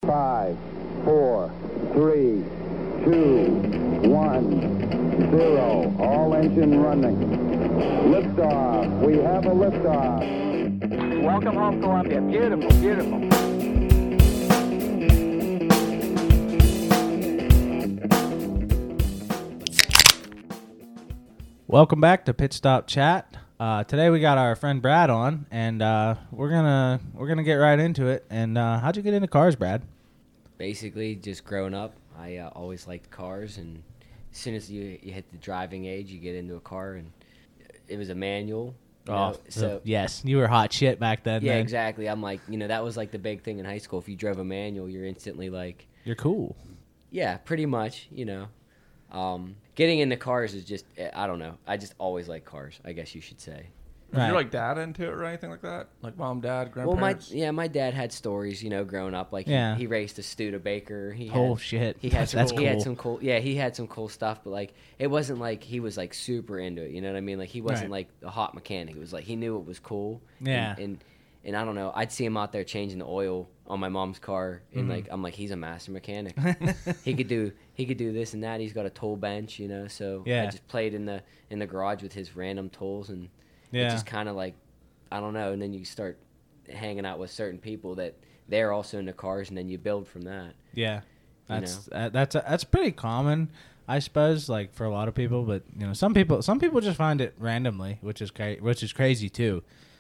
5, 4, 3, 2, 1, 0. All engine running. Liftoff. We have a liftoff. Welcome home, Columbia. Beautiful, beautiful. Welcome back to Pit Stop Chat. Today we got our friend Brad on, and we're gonna get right into it. And how'd you get into cars, Brad? Basically, just growing up, I always liked cars, and as soon as you hit the driving age, you get into a car, and it was a manual. So yes, you were hot shit back then. yeah, man. exactly. I'm like, that was like the big thing in high school. If you drove a manual, you're instantly like, You're cool. yeah, pretty much. Getting into cars is just, I don't know. I just always like cars, I guess you should say. Was Right. your like dad into it or anything like that? Like mom, dad, Well, grandparents? my dad had stories, growing up. Like Yeah. he raced a Studebaker. Shit. He had That's he had cool. some cool. Yeah, he had some cool stuff, but like it wasn't like he was like super into it. You know what I mean? Like he wasn't Right. like a hot mechanic. It was like he knew it was cool. Yeah. And I don't know. I'd see him out there changing the oil on my mom's car, and Mm-hmm. like I'm like, he's a master mechanic. he could do this and that. He's got a tool bench, So Yeah. I just played in the garage with his random tools, and Yeah. it just kind of like, I don't know. And then you start hanging out with certain people that they're also into cars, and then you build from that. Yeah, that's pretty common, I suppose. Like for a lot of people, but some people just find it randomly, which is crazy too.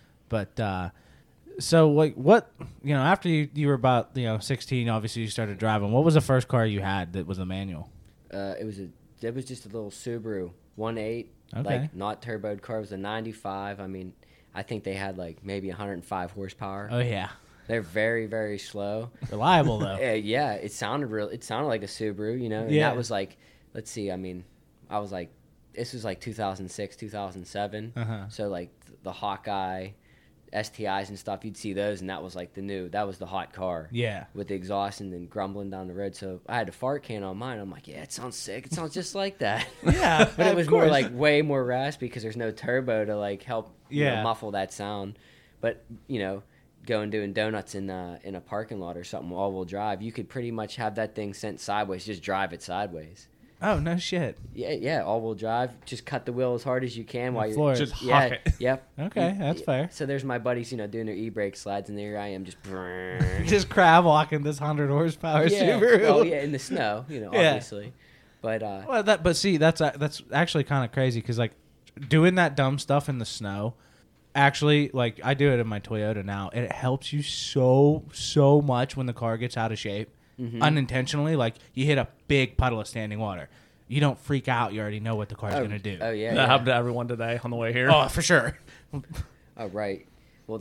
But so like what after you were about 16, obviously you started driving. What was the first car you had that was a manual? It was just a little Subaru 1.8, Okay. like not turboed car. It was a 95. I mean, I think they had like maybe 105 horsepower. Oh yeah, They're very, very slow. reliable though. Yeah, it sounded like a Subaru, And Yeah. that was like, let's see, I mean, I was like, this was like 2006, 2007. Uh-huh. So like the Hawkeye, STIs and stuff, you'd see those, and that was like that was the hot car. Yeah. With the exhaust and then grumbling down the road. So I had a fart can on mine. I'm like, yeah, it sounds sick. It sounds just like that. Yeah, But it of was more course. like way more raspy because there's no turbo to like help Yeah. muffle that sound. But going doing donuts in a parking lot or something all-wheel drive, you could pretty much have that thing sent sideways. Just drive it sideways. Oh no shit. Yeah, all-wheel drive. Just cut the wheel as hard as you can while you're floor it. Just huck yeah, it. Yep. Okay, that's fair. So there's my buddies, doing their e-brake slides, and there I am just. Just crab walking this 100 horsepower Yeah. Subaru. Oh yeah, in the snow, obviously. But But see, that's actually kind of crazy because like doing that dumb stuff in the snow, actually, like I do it in my Toyota now. It helps you so much when the car gets out of shape, unintentionally. Like you hit a big puddle of standing water, you don't freak out. You already know what the car's gonna do. Oh yeah. That happened to everyone today on the way here. Oh, for sure. Oh right. Well,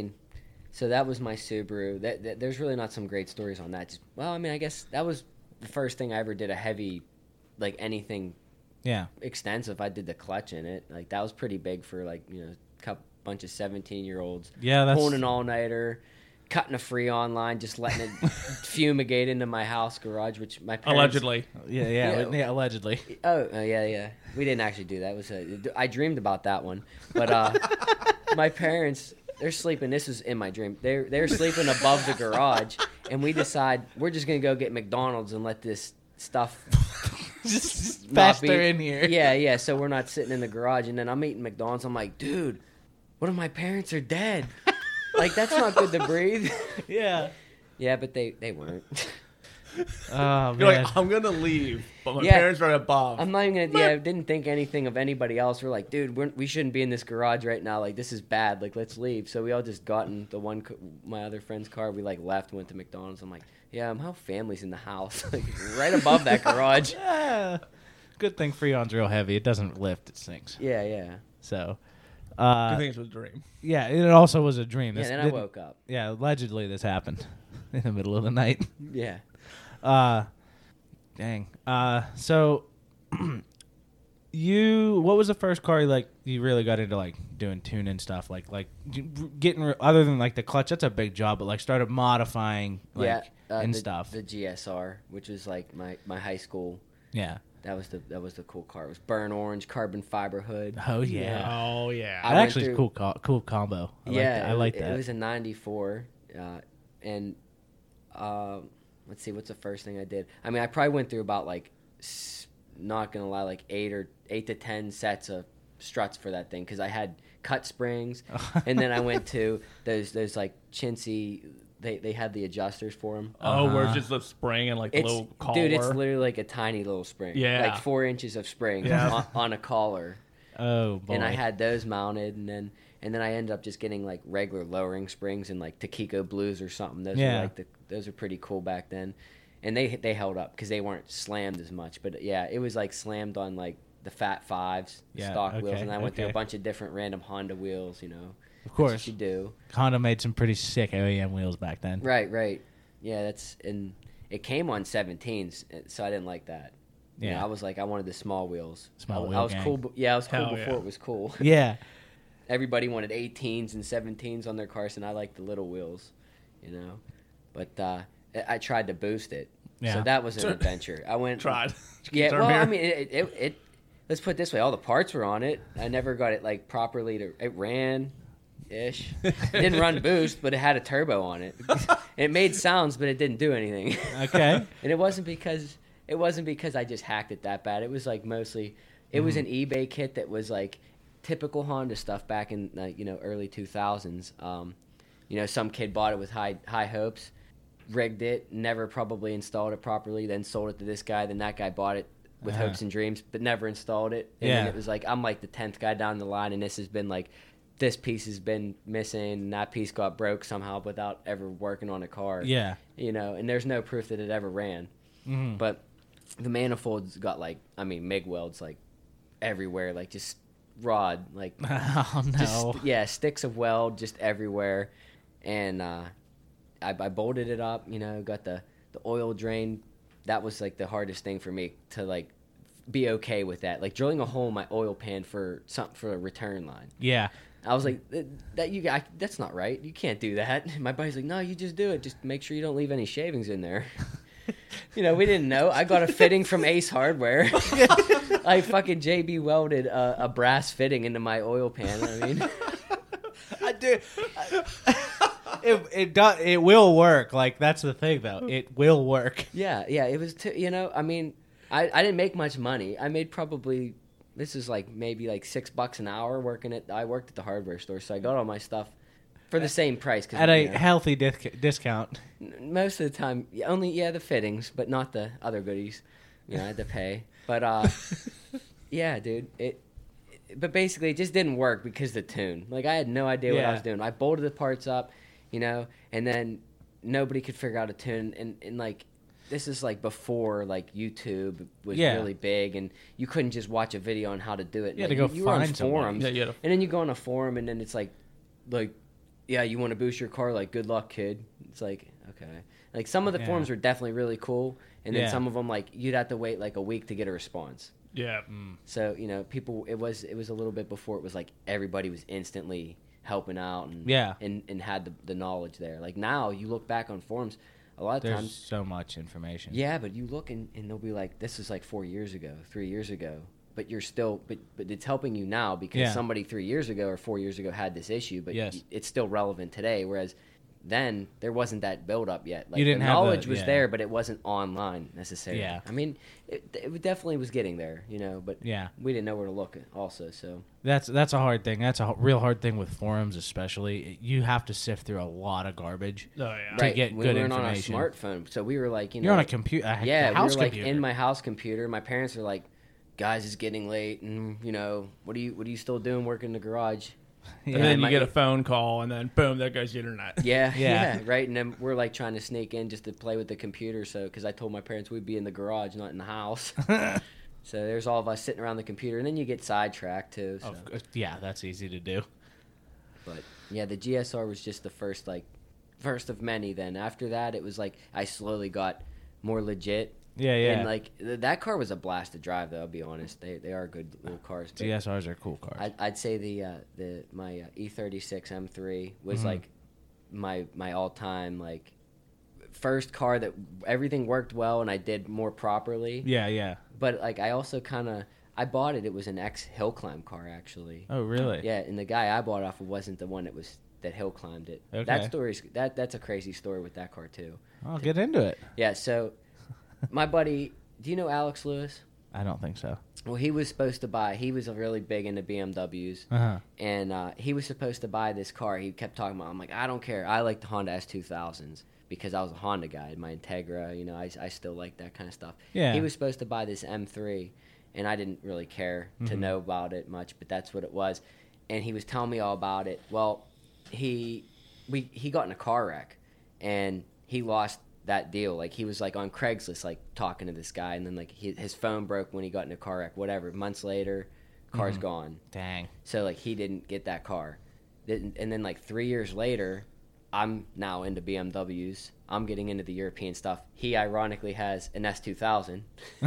so that was my Subaru. There's really not some great stories on that. I guess that was the first thing I ever did a heavy, like anything Yeah. extensive. I did the clutch in it. Like that was pretty big for like bunch of 17-year-olds. Yeah, that's pulling an all-nighter, cutting a Freon line, just letting it fumigate into my house garage, which my parents... Allegedly. yeah, allegedly. Yeah. We didn't actually do that. I dreamed about that one, but my parents, they're sleeping. This was in my dream. They're sleeping above the garage, and we decide we're just gonna go get McDonald's and let this stuff Just not faster in here. Yeah. So we're not sitting in the garage, and then I'm eating McDonald's. I'm like, dude, what if my parents are dead? Like that's not good to breathe. Yeah. Yeah, but they weren't. Oh You're man. like, I'm going to leave, but my Yeah. parents are above. I'm not even gonna. Yeah, I didn't think anything of anybody else. We're like, dude, we shouldn't be in this garage right now. Like, this is bad. Like, let's leave. So we all just got in my other friend's car. We like left, went to McDonald's. I'm like, yeah, how family's in the house, like right above that garage. Yeah. Good thing Freon's real heavy. It doesn't lift; it sinks. Yeah. So, I think it was a dream. yeah, it also was a dream. Yeah. This Then I didn't- woke up. Yeah, allegedly this happened in the middle of the night. Yeah. Dang. So, what was the first car you really got into like doing tuning stuff getting other than like the clutch? That's a big job, but like started modifying and stuff. The GSR, which was like my high school. Yeah. That was the cool car. It was burnt orange, carbon fiber hood. Oh yeah. Oh, yeah. I That went actually is through- cool combo. I like that. It was a 94, and let's see, what's the first thing I did? I mean, I probably went through about like, not gonna lie, like 8 to 10 sets of struts for that thing because I had cut springs, and then I went to those like chintzy. They had the adjusters for them. Oh, where it's just the spring and like the little collar. Dude, it's literally like a tiny little spring. Yeah. Like 4 inches of spring on a collar. Oh boy. And I had those mounted, and then I ended up just getting like regular lowering springs and like Takiko Blues or something. Those are like those are pretty cool back then, and they held up because they weren't slammed as much. But yeah, it was like slammed on like the Fat Fives, stock wheels, and I went through a bunch of different random Honda wheels. You know, of course, that's what you do. Honda made some pretty sick OEM wheels back then. Right. Yeah, and it came on 17s, so I didn't like that. Yeah, you know, I was like, I wanted the small wheels. Small I wheel was gang. cool. Yeah, I was cool Hell before yeah. it was cool. Yeah. Everybody wanted 18s and 17s on their cars, and I liked the little wheels, you know. But I tried to boost it, so that was an adventure. I went Tried. Yeah, Turn well, here. I mean, it. Let's put it this way: all the parts were on it. I never got it like properly. It ran, ish. It didn't run boost, but it had a turbo on it. It made sounds, but it didn't do anything. Okay. And it wasn't because I just hacked it that bad. It was like mostly it was an eBay kit that was like typical Honda stuff back in early 2000s. Some kid bought it with high hopes, rigged it, never probably installed it properly, then sold it to this guy. Then that guy bought it with hopes and dreams, but never installed it. And then it was like I'm like the 10th guy down the line, and this has been like this piece has been missing, and that piece got broke somehow without ever working on a car. Yeah. And there's no proof that it ever ran. Mm-hmm. But the manifolds got like, I mean, MIG welds like everywhere, like just rod, like Oh no. just, sticks of weld just everywhere. And I bolted it up, got the oil drain. That was like the hardest thing for me to like be okay with that. Like drilling a hole in my oil pan for a return line. Yeah. I was like, that's not right. You can't do that. My buddy's like, no, you just do it. Just make sure you don't leave any shavings in there. We didn't know. I got a fitting from Ace Hardware. I fucking JB welded a brass fitting into my oil pan. I mean, I do. It will work. Like that's the thing, though. It will work. yeah. It was, I mean, I didn't make much money. I made probably, this is like maybe like $6 an hour I worked at the hardware store, so I got all my stuff for the same price. At a healthy discount. Most of the time, only the fittings, but not the other goodies. I had to pay. But yeah, dude, but basically it just didn't work because of the tune. Like I had no idea what I was doing. I bolted the parts up, and then nobody could figure out a tune. And like this is like before like YouTube was really big, and you couldn't just watch a video on how to do it. You had to go you were on find somebody. forums, and then you go on a forum, and then it's like. Yeah, you want to boost your car? Like, good luck, kid. It's like, okay. Like, some of the forums were definitely really cool, and then some of them, like, you'd have to wait, like, a week to get a response. Yeah. So, people, it was a little bit before it was, like, everybody was instantly helping out and had the knowledge there. Like, now, you look back on forums, a lot of There's times. so much information. Yeah, but you look, and they'll be like, this is, like, 4 years ago, 3 years ago. But you're still, but it's helping you now because somebody 3 years ago or 4 years ago had this issue, but it's still relevant today. Whereas then there wasn't that build up yet. Like you didn't the have knowledge was there, but it wasn't online necessarily. Yeah. I mean, it definitely was getting there, but we didn't know where to look also. So that's a hard thing. That's a real hard thing with forums, especially. You have to sift through a lot of garbage to get good information. We weren't on our smartphone, so we were like, you're on a computer. Yeah, house we were like computer. in my house computer. My parents were like, guys, it's getting late, and what are you still doing working in the garage? And then you get a phone call, and then boom, there goes the internet. Yeah, right. And then we're like trying to sneak in just to play with the computer, because I told my parents we'd be in the garage, not in the house. So there's all of us sitting around the computer, and then you get sidetracked too. So. Yeah, that's easy to do. But yeah, the GSR was just the first of many. Then after that, it was like I slowly got more legit. Yeah. And like that car was a blast to drive, though. I'll be honest, they are good little cars. But GSRs are cool cars. I'd say my E36 M3 was like my all time like first car that everything worked well and I did more properly. Yeah. But like I also I bought it. It was an ex hill climb car actually. Oh really? Yeah, and the guy I bought off of wasn't the one that hill climbed it. Okay. That story's that's a crazy story with that car too. I'll get into it. Yeah, so my buddy, do you know Alex Lewis? I don't think so. Well, he was supposed to buy, he was really big into BMWs, Uh-huh. and he was supposed to buy this car. He kept talking about, I'm like, I don't care. I like the Honda S2000s because I was a Honda guy. My Integra, you know, I still like that kind of stuff. Yeah. He was supposed to buy this M3, and I didn't really care to know about it much, but that's what it was. And he was telling me all about it. Well, he got in a car wreck, and he lost that deal. Like, he was like on Craigslist, like talking to this guy, and then like his phone broke when he got in a car wreck. Whatever. Months later, car's gone. Dang. So like he didn't get that car. And then like 3 years later, I'm now into BMWs. I'm getting into the European stuff. He ironically has an S2000.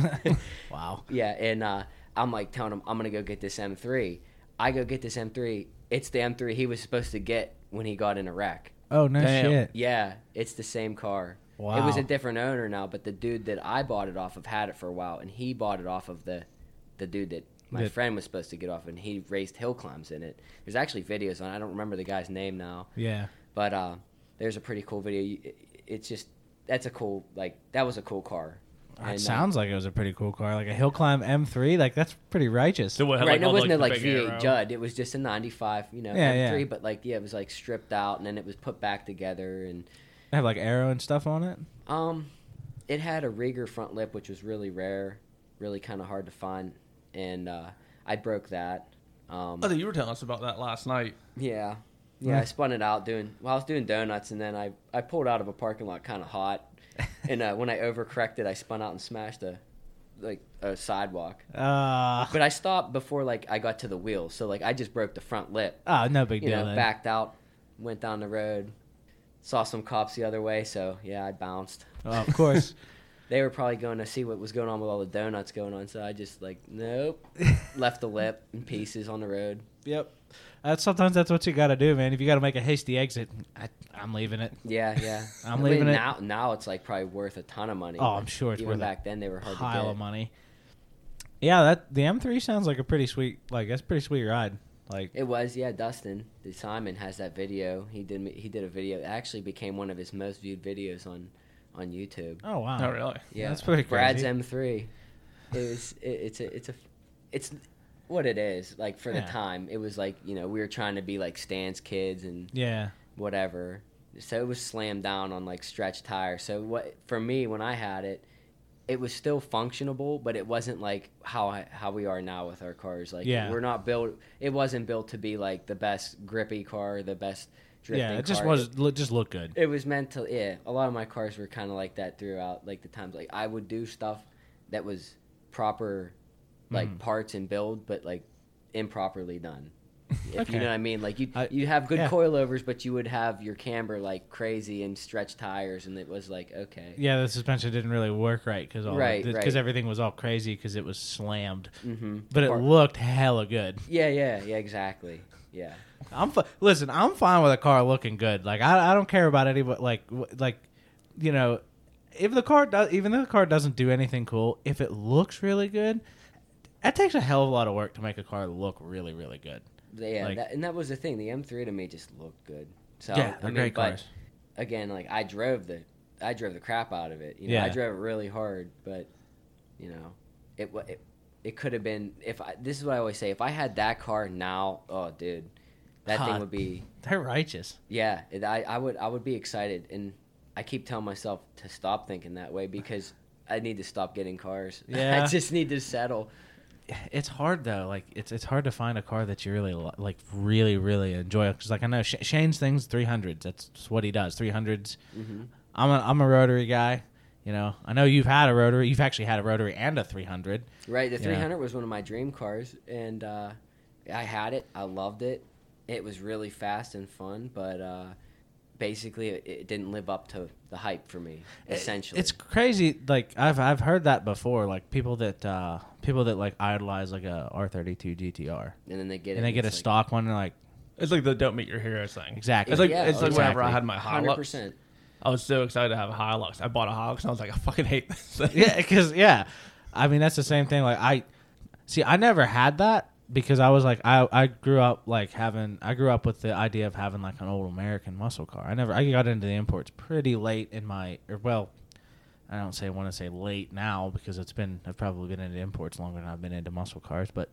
Wow. Yeah, and I'm like telling him I'm gonna go get this M3. I go get this M3. It's the M3 he was supposed to get when he got in a wreck. Oh, no Damn. shit. Yeah, it's the same car. Wow. It was a different owner now, but the dude that I bought it off of had it for a while, and he bought it off of the dude that my friend was supposed to get off, and he raced hill climbs in it. There's actually videos on it. I don't remember the guy's name now, Yeah. but there's a pretty cool video. It's just, that's a cool, like, that was a cool car. It sounds like it was a pretty cool car. Like a hill climb M3. Like, that's pretty righteous. So what, had, Right, like, and it all, wasn't like, a the like big V8 arrow? Judd. It was just a 95, you know, Yeah, M3, yeah. but like, yeah, it was like stripped out, and then it was put back together, and They have like arrow and stuff on it. it had a Rieger front lip, which was really rare, really kind of hard to find, and I broke that. I think you were telling us about that last night. Yeah, I spun it out I was doing donuts, and then I pulled out of a parking lot kind of hot, and when I overcorrected, I spun out and smashed a sidewalk. But I stopped before like I got to the wheel, so like I just broke the front lip. No big You deal. know, then. backed out, went down the road, saw some cops the other way, so yeah, I bounced. Oh, of course. They were probably going to see what was going on with all the donuts going on, so I just like, nope, left the lip in pieces on the road. Yep. Sometimes that's what you got to do, man. If you got to make a hasty exit, I'm leaving it. Yeah. I'm leaving it. Now it's like probably worth a ton of money. Oh, I'm sure it's Even worth back then they were hard to pile get. of money. Yeah, the M3 sounds like a pretty sweet, like that's a pretty sweet ride. Like It was, yeah. Dustin Simon has that video. He did a video. It actually became one of his most viewed videos on YouTube. oh wow, Oh, really? Yeah, That's pretty Brad's crazy. M3. It's what it is. Like for the Yeah. time, it was like, you know, we were trying to be like Stan's kids and Yeah, whatever. So it was slammed down on like stretch tires. So what for me when I had it, it was still functionable, but it wasn't like how we are now with our cars. Like Yeah. we're not built. It wasn't built to be like the best grippy car, the best drifting yeah. It just car. just look good. It was meant to, yeah. A lot of my cars were kind of like that throughout, like the times. Like I would do stuff that was proper, like parts and build, but like improperly done. If Okay. you know what I mean, like I- you have good yeah. coilovers, but you would have your camber like crazy and stretch tires, and it was like okay. Yeah, the suspension didn't really work right because Right. everything was all crazy because it was slammed. Mm-hmm. But it looked hella good. Yeah, exactly. Yeah. Listen, I'm fine with a car looking good. Like I don't care about anybody. Like you know, if the car does, even though the car doesn't do anything cool, if it looks really good, that takes a hell of a lot of work to make a car look really, really good. Yeah, Like- that was the thing. The M3 to me just looked good. So Yeah, I they're mean, great but cars. again, like I drove the crap out of it. You know, Yeah. I drove it really hard, but you know, it could have been this is what I always say. If I had that car now, oh dude, that thing would be They're righteous. yeah. I would be excited, and I keep telling myself to stop thinking that way because I need to stop getting cars. Yeah. I just need to settle. It's hard though. Like it's hard to find a car that you really like, really, really enjoy. Because like I know Shane's things 300s. That's what he does. 300s. Mm-hmm. I'm a rotary guy. You know, I know you've had a rotary. You've actually had a rotary and a 300. Right, the Yeah. 300 was one of my dream cars, and I had it. I loved it. It was really fast and fun, but basically it didn't live up to the hype for me. Essentially, It's crazy. Like I've heard that before. Like people that like idolize like a R32 GTR, and then they get and they get a it's like stock one. And they're like, It's like the don't meet your heroes thing. exactly. It's like Yeah, it's like whenever exactly. I had my Hilux. 100%. I was so excited to have a Hilux. I bought a Hilux and I was like, I fucking hate this thing. Yeah, because I mean that's the same thing. Like I never had that, because I was like, I grew up with the idea of having like an old American muscle car. I got into the imports pretty late in my, I don't want to say late now because I've probably been into imports longer than I've been into muscle cars, but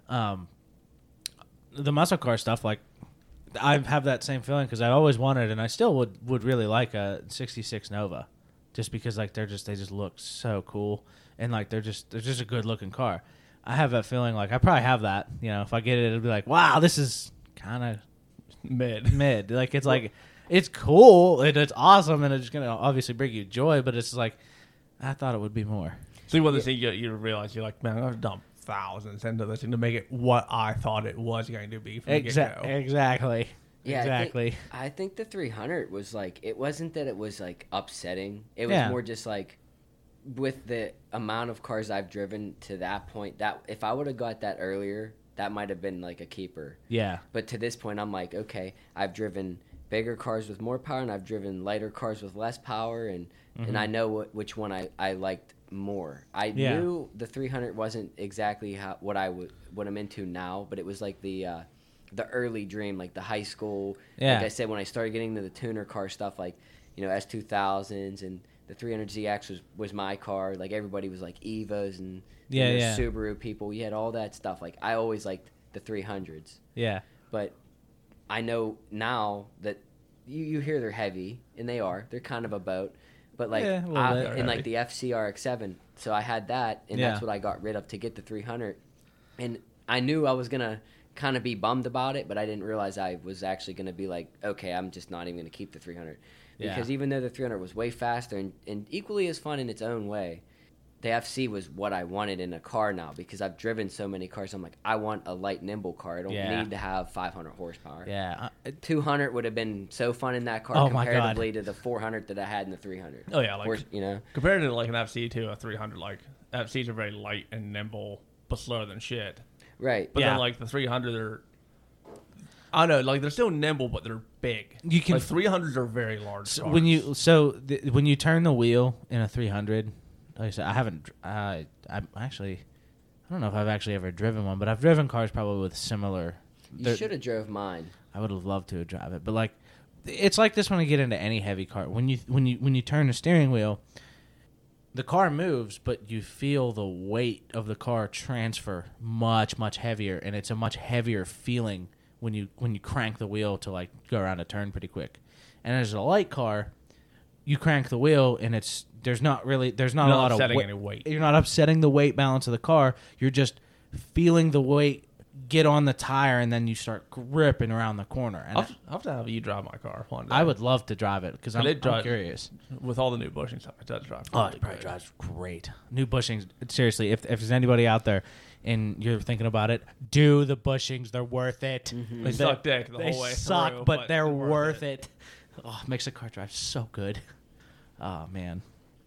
the muscle car stuff, like, I have that same feeling because I always wanted, and I still would really like a 66 Nova, just because like they just look so cool, and like they're just a good looking car. I have that feeling like I probably have that. You know, if I get it, it'll be like, wow, this is kind of mid. Like it's like it's cool and it's awesome and it's gonna obviously bring you joy, but it's like I thought it would be more. So you realize you're like, man, I've dumped thousands into this thing to make it what I thought it was going to be from the get-go. Exactly. Yeah, exactly. I think the 300 was like, it wasn't that it was like upsetting. It was more just like, with the amount of cars I've driven to that point, that if I would have got that earlier, that might have been like a keeper. Yeah. But to this point, I'm like, okay, I've driven bigger cars with more power, and I've driven lighter cars with less power, and I know which one I liked more. I knew the 300 wasn't exactly what I'm into now, but it was like the early dream, like the high school. Yeah. Like I said, when I started getting into the tuner car stuff, like, you know, S2000s, and the 300ZX was my car. Like, everybody was like Evas and Subaru people. You had all that stuff. Like, I always liked the 300s. Yeah. But I know now that you hear they're heavy, and they are. They're kind of a boat. But like in like the FCRX7, so I had that, and that's what I got rid of to get the 300. And I knew I was gonna kind of be bummed about it, but I didn't realize I was actually gonna be like, okay, I'm just not even gonna keep the 300, because even though the 300 was way faster and equally as fun in its own way, the FC was what I wanted in a car now, because I've driven so many cars. I'm like, I want a light, nimble car. I don't need to have 500 horsepower. Yeah. 200 would have been so fun in that car comparatively to the 400 that I had in the 300. Oh, yeah. Like, you know, compared to like an FC to a 300, like, FCs are very light and nimble, but slower than shit. Right. But then, like, the 300 are, I don't know, like, they're still nimble, but they're big. You can, like, 300s are very large cars. When you turn the wheel in a 300, like I said, I don't know if I've actually ever driven one, but I've driven cars probably with similar. You should have drove mine. I would have loved to have driven it, but like, it's like this when you get into any heavy car. When you turn the steering wheel, the car moves, but you feel the weight of the car transfer much heavier, and it's a much heavier feeling when you crank the wheel to like go around a turn pretty quick. And as a light car, you crank the wheel and there's not a lot of any weight. You're not upsetting the weight balance of the car. You're just feeling the weight get on the tire, and then you start gripping around the corner. And I'll have to have you drive my car one day. I would love to drive it because I'm curious. With all the new bushings, it does drive. Oh, it probably drives great. New bushings. Seriously, if there's anybody out there and you're thinking about it, do the bushings. They're worth it. Mm-hmm. They suck dick the whole way suck, through, but they're worth it. Oh, makes the car drive so good. Oh, man.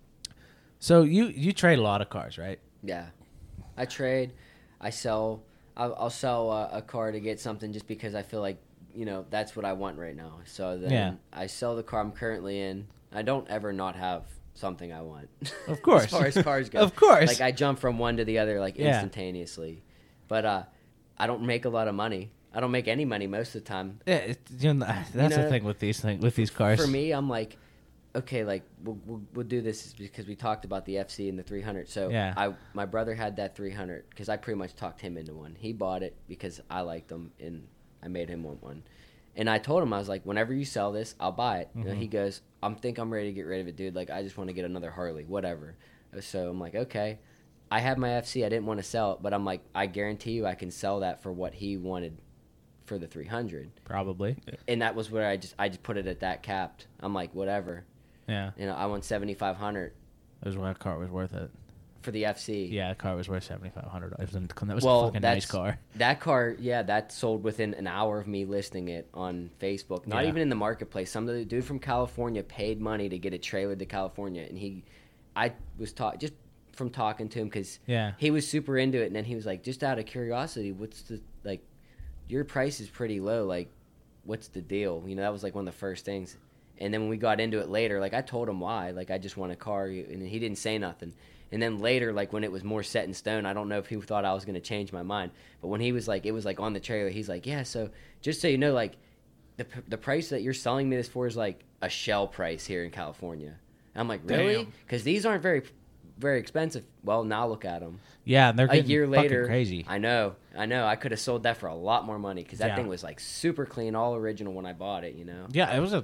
So you trade a lot of cars, right? Yeah. I trade. I sell. I'll sell a car to get something just because I feel like, you know, that's what I want right now. So then I sell the car I'm currently in. I don't ever not have something I want. Of course. As far as cars go. Of course. Like, I jump from one to the other, like, instantaneously. But I don't make a lot of money. I don't make any money most of the time. Yeah, that's the thing with these cars. For me, I'm like, okay, like, we'll do this because we talked about the FC and the 300. So my brother had that 300 because I pretty much talked him into one. He bought it because I liked them and I made him want one. And I told him, I was like, whenever you sell this, I'll buy it. Mm-hmm. You know, he goes, I'm ready to get rid of it, dude. Like, I just want to get another Harley, whatever. So I'm like, okay. I have my FC. I didn't want to sell it, but I'm like, I guarantee you I can sell that for what he wanted for the 300. Probably. And that was where I just put it at that capped. I'm like, whatever. Yeah. You know, I want $7,500. That car was worth it. For the FC. Yeah, the car was worth $7,500. That was a fucking nice car. That car, that sold within an hour of me listing it on Facebook. Not even in the marketplace. Some of the dude from California paid money to get it trailered to California, and I was just from talking to him because he was super into it, and then he was like, just out of curiosity, what's the, like, your price is pretty low, like, what's the deal? You know, that was like one of the first things. And then when we got into it later, like, I told him why. Like, I just want a car, and he didn't say nothing. And then later, like, when it was more set in stone, I don't know if he thought I was going to change my mind. But when he was like, it was like on the trailer, he's like, yeah, so just so you know, like, the price that you're selling me this for is like a shell price here in California. And I'm like, really? Damn. Because these aren't very, very expensive. Well, now look at them. Yeah, they're A getting year fucking later, crazy. I know. I could have sold that for a lot more money because that Yeah. thing was like super clean, all original when I bought it. You know. Yeah, it was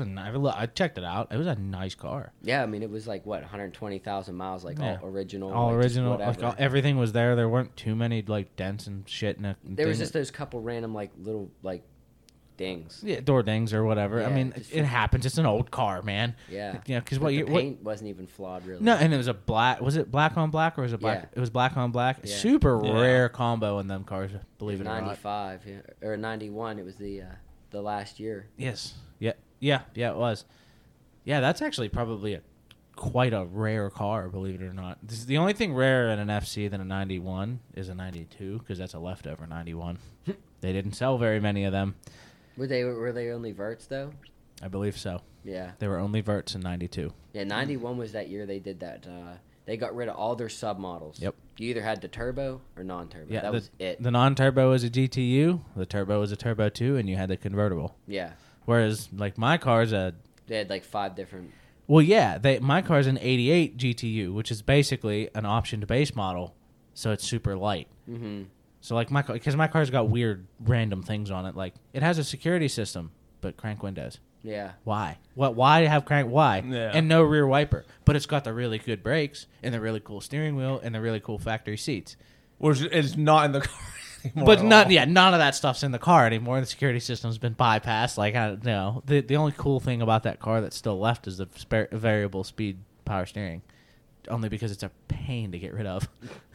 I checked it out. It was a nice car. Yeah, I mean, it was like what 120,000 miles, like Yeah. all original. All like, just original, like whatever. everything was there. There weren't too many like dents and shit. There was just those couple random like little like dings. yeah, door dings or whatever. I Yeah, mean, just it happens. It's an old car, man. Yeah. Yeah, because But what the you paint wasn't even flawed, really. no, and it was a black. Was it black on black or was it black? Yeah. It was black on black. Yeah. Super Yeah. rare combo in them cars. Believe it or not. 95 or 91. It was the last year. Yes. Yeah. It was. Yeah, that's actually probably quite a rare car. Believe it or not. This is the only thing rarer in an FC than a 91 is a 92 because that's a leftover 91. They didn't sell very many of them. Were they only verts though? I believe so. Yeah. They were only verts in 92. Yeah, 91 was that year they did that. They got rid of all their submodels. Yep. You either had the turbo or non-turbo. Yeah, that was it. The non-turbo was a GTU. The turbo was a Turbo 2, and you had the convertible. Yeah. Whereas, like, my car's a... They had like 5 different... Well, yeah, my car's an 88 GTU, which is basically an optioned base model, so it's super light. Mm-hmm. So, like, because my car's got weird, random things on it. Like, it has a security system, but crank windows. Yeah. Why? Why have crank? Why? Yeah. And no rear wiper. But it's got the really good brakes, and the really cool steering wheel, and the really cool factory seats. Which is not in the car anymore. But at none all. of that stuff's in the car anymore. The security system's been bypassed. Like, I don't know. The only cool thing about that car that's still left is the variable speed power steering. Only because it's a pain to get rid of.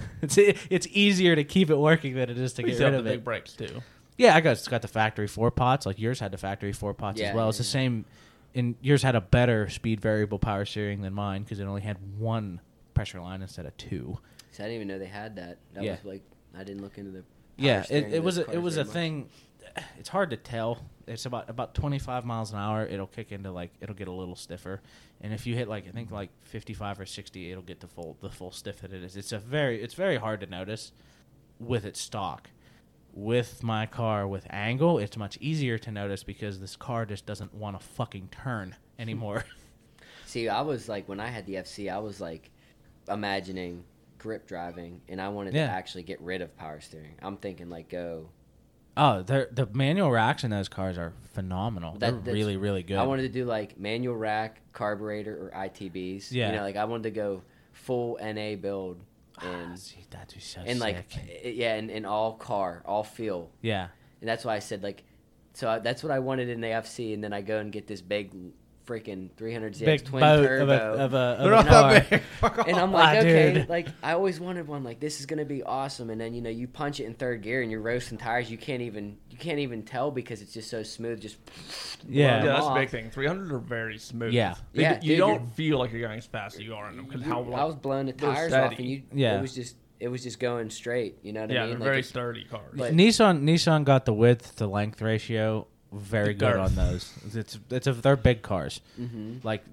It's easier to keep it working than it is to We get still rid have of the big it. brakes too. Yeah, it's got the factory 4 pots. Like yours had the factory 4 pots Yeah, as well. It's the same. And yours had a better speed variable power steering than mine because it only had 1 pressure line instead of 2. So I didn't even know they had that. That Yeah. was like I didn't look into the. power Yeah, steering it of was those a cars very much. thing. It's hard to tell. It's about 25 miles an hour. It'll kick into it'll get a little stiffer, and if you hit I think 55 or 60, it'll get the full stiff that it is. It's very hard to notice with its stock. With my car with angle, it's much easier to notice because this car just doesn't want to fucking turn anymore. See, I was like when I had the FC, I was like imagining grip driving, and I wanted Yeah. to actually get rid of power steering. I'm thinking like go. Oh, the manual racks in those cars are phenomenal. They're That's- really, really good. I wanted to do like manual rack, carburetor, or ITBs. Yeah. You know, like I wanted to go full NA build and See, that'd be so and like sick. yeah, and all car, all feel. Yeah. And that's why I said like, so that's what I wanted in the FC, and then I go and get this big freaking 300ZX Big twin boat turbo. of a They're car. not that big. Fuck off. And I'm like, Ah, okay, dude. like I always wanted one. Like this is gonna be awesome. And then you punch it in third gear and you're roasting tires. You can't even tell because it's just so smooth. Just Yeah. Yeah, that's off. a big thing. 300 are very smooth. Yeah. Yeah, you dude, don't you're- feel like you're going as fast as you are in them because how I was blowing the they're tires off, steady. and Yeah. it was just going straight. You know what yeah, I mean? they're very it's- sturdy cars. But- Nissan got the width to length ratio very The good girth. on those. They're big cars. Mm-hmm. Like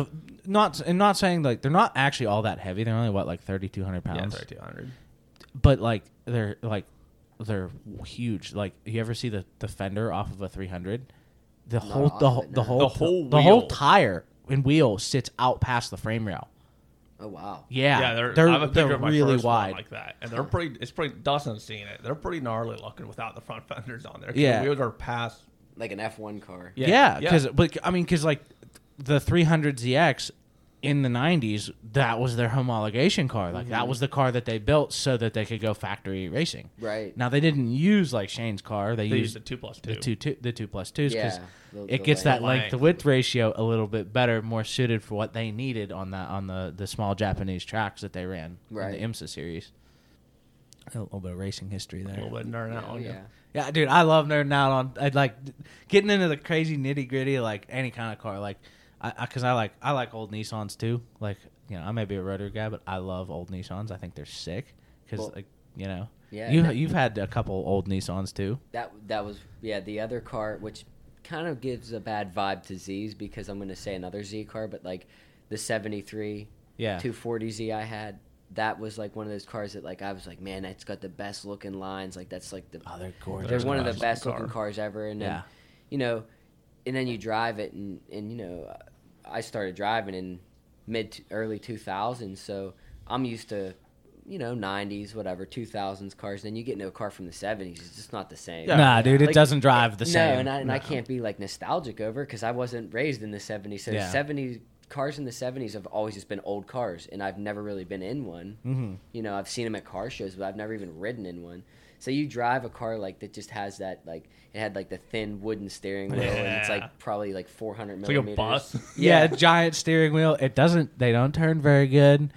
not saying like they're not actually all that heavy. They're only 3,200 yeah, pounds. 3,200. But they're huge. Like you ever see the fender off of a 300? The Not whole off the of whole it, the no. whole The whole the whole wheel. tire and wheel sits out past the frame rail. Oh wow. Yeah, Yeah, I have a picture they're of my really first one wide. like that, and they're pretty. It's pretty. Dustin's seen it. They're pretty gnarly looking without the front fenders on there. 'Cause Yeah. the wheels are past. Like an F1 car. Yeah, because like the 300ZX in the 90s, that was their homologation car. Like that was the car that they built so that they could go factory racing. Right. Now they didn't use like Shane's car. They They used use the 2+2. the 2+2s because Yeah, it the gets that length. length to width ratio a little bit better, more suited for what they needed on the small Japanese tracks that they ran Right. in the IMSA series. A little bit of racing history A there. little bit nerding out Oh on you. yeah. Yeah, dude, I love nerding out on. I'd like getting into the crazy nitty gritty, like any kind of car. Like, because I like old Nissans too. Like, I may be a rotary guy, but I love old Nissans. I think they're sick because, Well, Yeah. you've had a couple old Nissans too. That was the other car, which kind of gives a bad vibe to Z's because I'm going to say another Z car, but like the 73 Yeah. 240Z I had, that was like one of those cars that like I was like, man, it's got the best looking lines. Like that's like the Oh, they're gorgeous. they're one of the cars. best looking cars ever. And then, Yeah. you know, and then you drive it, and you know, I started driving in early 2000s, so I'm used to, you know, 90s, whatever, 2000s cars. Then you get into a car from the 70s, it's just not the same. Yeah. Nah, dude, it Like, doesn't drive the same. No, and I can't be like nostalgic over because I wasn't raised in the 70s. So Yeah. 70 cars in the 70s have always just been old cars, and I've never really been in one. Mm-hmm. You know, I've seen them at car shows, but I've never even ridden in one. So you drive a car like that just has that, like, it had like the thin wooden steering wheel, and it's Yeah. like probably like 400 It's like a millimeters. bus. Yeah, giant steering wheel. They don't turn very good.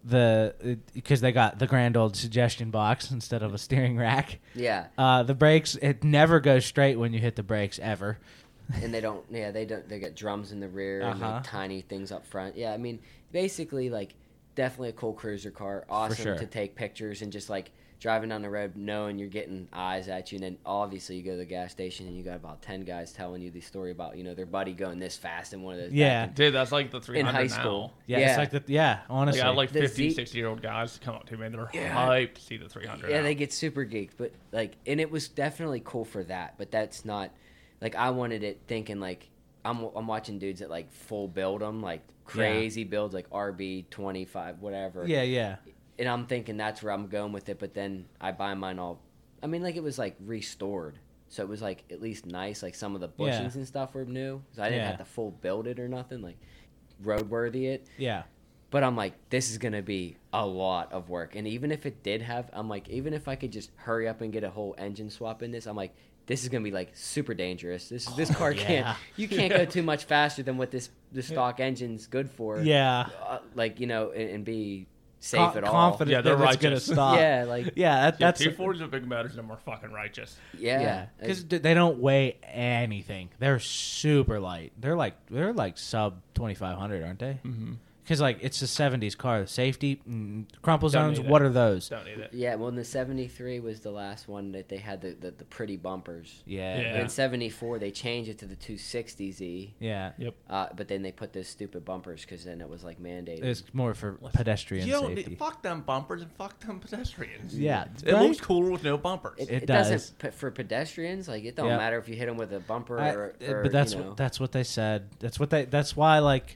Because they got the grand old suggestion box instead of a steering rack. Yeah. The brakes, it never goes straight when you hit the brakes ever. And they don't. They got drums in the rear and Uh-huh. like tiny things up front. Yeah, I mean, basically, like, definitely a cool cruiser car. Awesome sure. to take pictures and just like driving down the road, knowing you're getting eyes at you. And then obviously you go to the gas station and you got about 10 guys telling you the story about, you know, their buddy going this fast in one of those. Yeah. back in- Dude, that's like the 300 in high now. school. Yeah, it's like honestly. Like, I had like The 50, Z- 60-year-old guys come up to me and they're Yeah. hyped to see the 300 Yeah, now. they get super geeked, but like, and it was definitely cool for that. But that's not like I wanted it thinking like I'm watching dudes that like full build them, like crazy builds, like RB25, whatever. yeah. And I'm thinking that's where I'm going with it. But then I buy mine all. I mean, like it was like restored, so it was like at least nice. Like some of the bushings and stuff were new, so I didn't Yeah. have to full build it or nothing, like roadworthy it. Yeah. But I'm like, this is going to be a lot of work. And even if it did have, I'm like, even if I could just hurry up and get a whole engine swap in this, I'm like, this is going to be like super dangerous. This car yeah. you can't go too much faster than what the stock engine's good for. Yeah. Like, you know, and be safe at all. Confident Yeah, they're that it's going to righteous. stop. Yeah, like, Yeah, that's 240s are big motors and we're fucking righteous. yeah. because they don't weigh anything. They're super light. They're like sub 2,500, aren't they? Mm-hmm. Because like it's a '70s car. Safety, crumple Don't zones. need it. What are those? Don't need it. Yeah, well, in the 73 was the last one that they had the pretty bumpers. Yeah, Yeah. And in 74, they changed it to the 260Z. yeah. Yep. But then they put those stupid bumpers because then it was like mandated. It's more for pedestrian You don't safety. need, fuck them bumpers and fuck them pedestrians. Yeah, It right? looks cooler with no bumpers. It doesn't does. for pedestrians. Like it don't Yeah. matter if you hit them with a bumper or But that's you know. that's what they said. That's why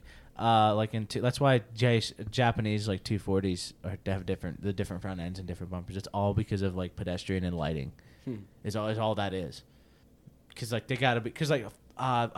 that's why Japanese like 240s have different front ends and different bumpers. It's all because of like pedestrian and lighting. Is all that is. Because like they gotta be because like a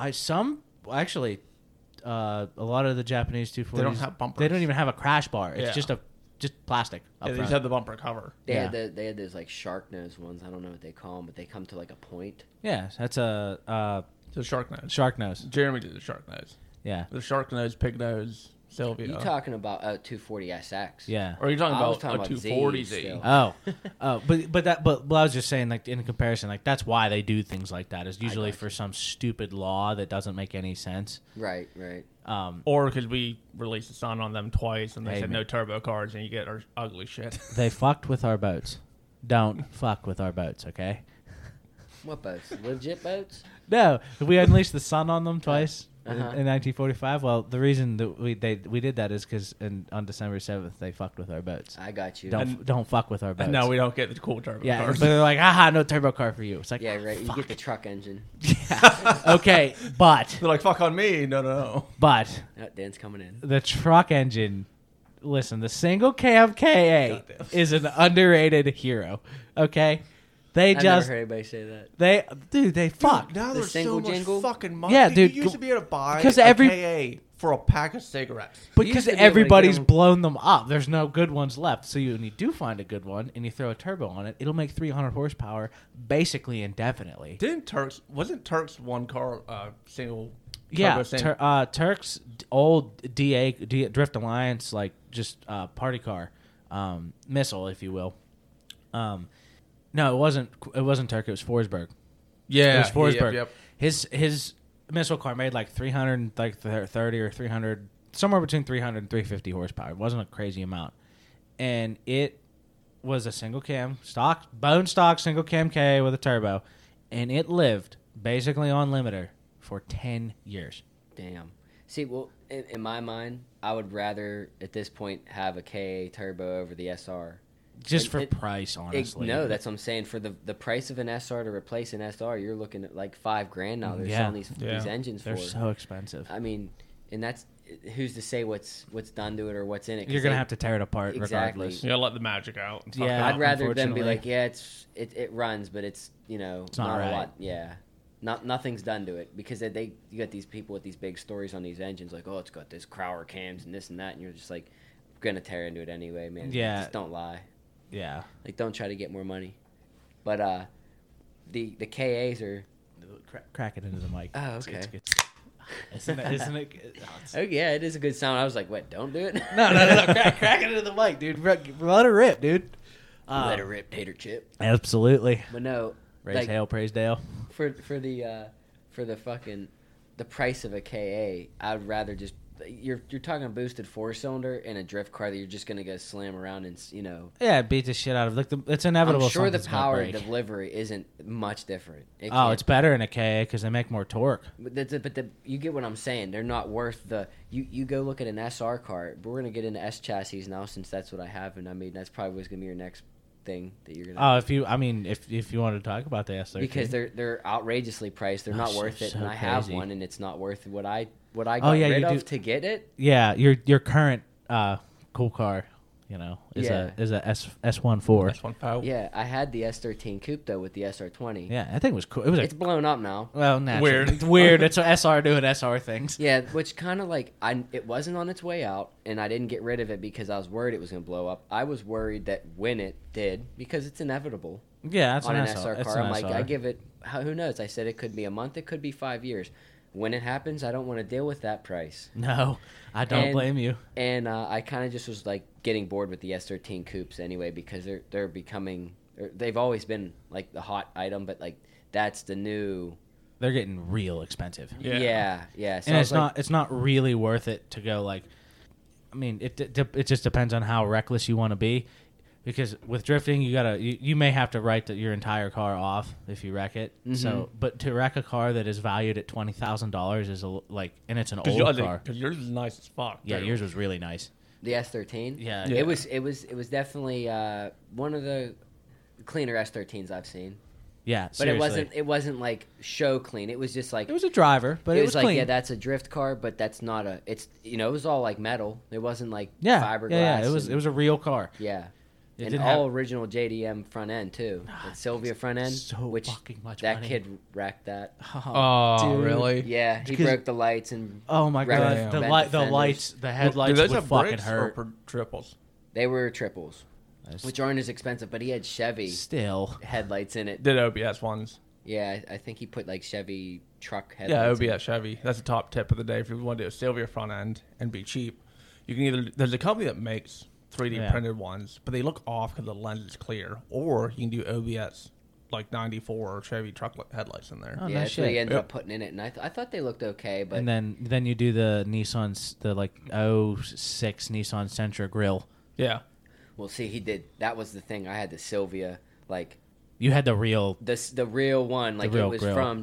lot of the Japanese 240s They don't have bumpers. They don't even have a crash bar. It's Yeah. just plastic. Up Yeah, they just front. had the bumper cover. They yeah. had those like shark nose ones. I don't know what they call them, but they come to like a point. Yeah, that's a The shark nose. shark nose. Jeremy did the shark nose. Yeah, The shark nose, pig nose, Sylvia. You talking about a 240SX? yeah. Or are you talking I was about talking a about 240Z? Zs still. But I was just saying, like in comparison, like that's why they do things like that. Is usually got for some stupid law that doesn't make any sense. Right. Or because we released the sun on them twice and they Hey, said man. no turbo cars and you get our ugly shit. They fucked with our boats. Don't fuck with our boats, okay? What boats? Legit boats? No, we unleashed the sun on them twice in Uh-huh. 1945. Well, the reason that we did that is because on December 7th they fucked with our boats. I got you. Don't fuck with our boats. And no, we don't get the cool turbo Yeah, cars. but they're like, haha, no turbo car for you. It's like, Yeah, right. You fuck. get the truck engine. Okay, but They're like, fuck on me. No. but Dan's coming in. the truck engine. Listen, the single cam KA Goddamn. is an underrated hero. Okay, they I've just never heard anybody say that. they fuck. Now The there's single so much jingle? fucking money. Yeah, dude, You used to be able to buy because a every- KA for a pack of cigarettes. Because used to be able to everybody's get 'em- blown them up. There's no good ones left. So when you do find a good one and you throw a turbo on it, it'll make 300 horsepower basically indefinitely. Wasn't Turk's one car single? Yeah, turbo single? Turk's old DA Drift Alliance, like just party car, missile, if you will. No, it wasn't. It wasn't Turk. It was Forsberg. Yeah, It was Forsberg. Yep. His missile car made like 330 or 300, somewhere between 300 and 350 horsepower. It wasn't a crazy amount, and it was a single cam bone stock single cam K with a turbo, and it lived basically on limiter for 10 years. Damn. See, well, in my mind, I would rather at this point have a KA turbo over the SR. Just for price, honestly. No, that's what I'm saying. For the price of an SR to replace an SR, you're looking at like $5,000 now. They're selling these engines They're for. so expensive. I mean, and that's who's to say what's done to it or what's in it? 'Cause You're going to have to tear it apart Exactly. regardless. You gotta let the magic out. Yeah. I'd rather them be unfortunately. like, yeah, it runs, but it's not not right. a lot. Yeah, nothing's done to it because you got these people with these big stories on these engines, like, oh, it's got this Crowler cams and this and that, and you're just like, I'm gonna tear into it anyway, man. Yeah. Just don't lie. Yeah. Like, don't try to get more money. But the KAs are. Crack it into the mic. Oh, It's- okay. it's good. Isn't it? Oh yeah, it is a good sound. I was like, what? Don't do it. No. Crack it into the mic, dude. Let it rip, dude. Let it rip, tater chip. Absolutely. But no, Praise like, hail, praise Dale. for the fucking the price of a KA, I would rather just you're talking a boosted 4-cylinder in a drift car that you're just gonna go slam around and Yeah, beat the shit out of it's inevitable. I'm sure the something's gonna power break. delivery isn't much different. It Oh, can't- it's better in a KA because they make more torque. But you get what I'm saying. They're not worth the. You go look at an SR car. But we're gonna get into S chassis now since that's what I have, and I mean that's probably what's gonna be your next thing that you're gonna. Oh, if you want to talk about the S13, because they're outrageously priced. They're not so- worth it, so and I have crazy. one, and it's not worth what I got Oh, yeah, rid you of do- to get it. yeah, your current cool car, is Yeah. a S14. That's one foul. Yeah, I had the S13 coupe though with the SR20. Yeah, I think it was cool. It was It's blown up now. well, naturally. Weird. It's weird. It's SR doing SR things. Yeah, which kind of like it wasn't on its way out, and I didn't get rid of it because I was worried it was going to blow up. I was worried that when it did, because it's inevitable Yeah, that's on an SR. SR It's car. an I'm like, SR. I give it. Who knows? I said it could be a month. It could be 5 years. When it happens, I don't want to deal with that price. No, I don't And- blame you. And I kind of just was like getting bored with the S13 coupes anyway because they're becoming. They've always been like the hot item, but like that's the new. They're getting real expensive. Yeah. Yeah. So And I it's was like, not really worth it to go like. I mean, it just depends on how reckless you want to be, because with drifting you may have to write your entire car off if you wreck it. Mm-hmm. So, but to wreck a car that is valued at $20,000 is and it's an old car. Because yours is nice as fuck. Yeah, too. yours was really nice. the S13. Yeah. Yeah. It was definitely one of the cleaner S13s I've seen. Yeah, But seriously. it wasn't like show clean. It was just like It was a driver, but it was like clean. yeah, that's a drift car, but that's not a. It's it was all like metal. It wasn't like yeah, fiberglass. yeah. It was and- a real car. yeah. It And didn't all have- original JDM front end too. The Sylvia front end, so which fucking much that money. kid wrecked that. Oh, dude. really? Yeah, he Because- broke the lights and Oh my wrecked god, Damn. the vent the defenders. lights, the Do headlights those would have fucking bricks hurt. or triples? They were triples, That's- which aren't as expensive. But he had Chevy Still, headlights in it. Did OBS ones? Yeah, I think he put like Chevy truck Yeah, headlights. in OBS Chevy. That's the top tip of the day. If you want to do a Sylvia front end and be cheap, you can either there's a company that makes 3D Yeah. printed ones, but they look off because the lens is clear, or you can do OBS like 94 Chevy truck headlights in there. Oh, Yeah, no that's what he shit. ended Yep. up putting in it, and I thought they looked okay, but and then you do the Nissan's the like 06 Nissan Sentra grill. Yeah, well, see, he did. That was the thing. I had the Sylvia, like You had the real. the real one, like real it was grill. from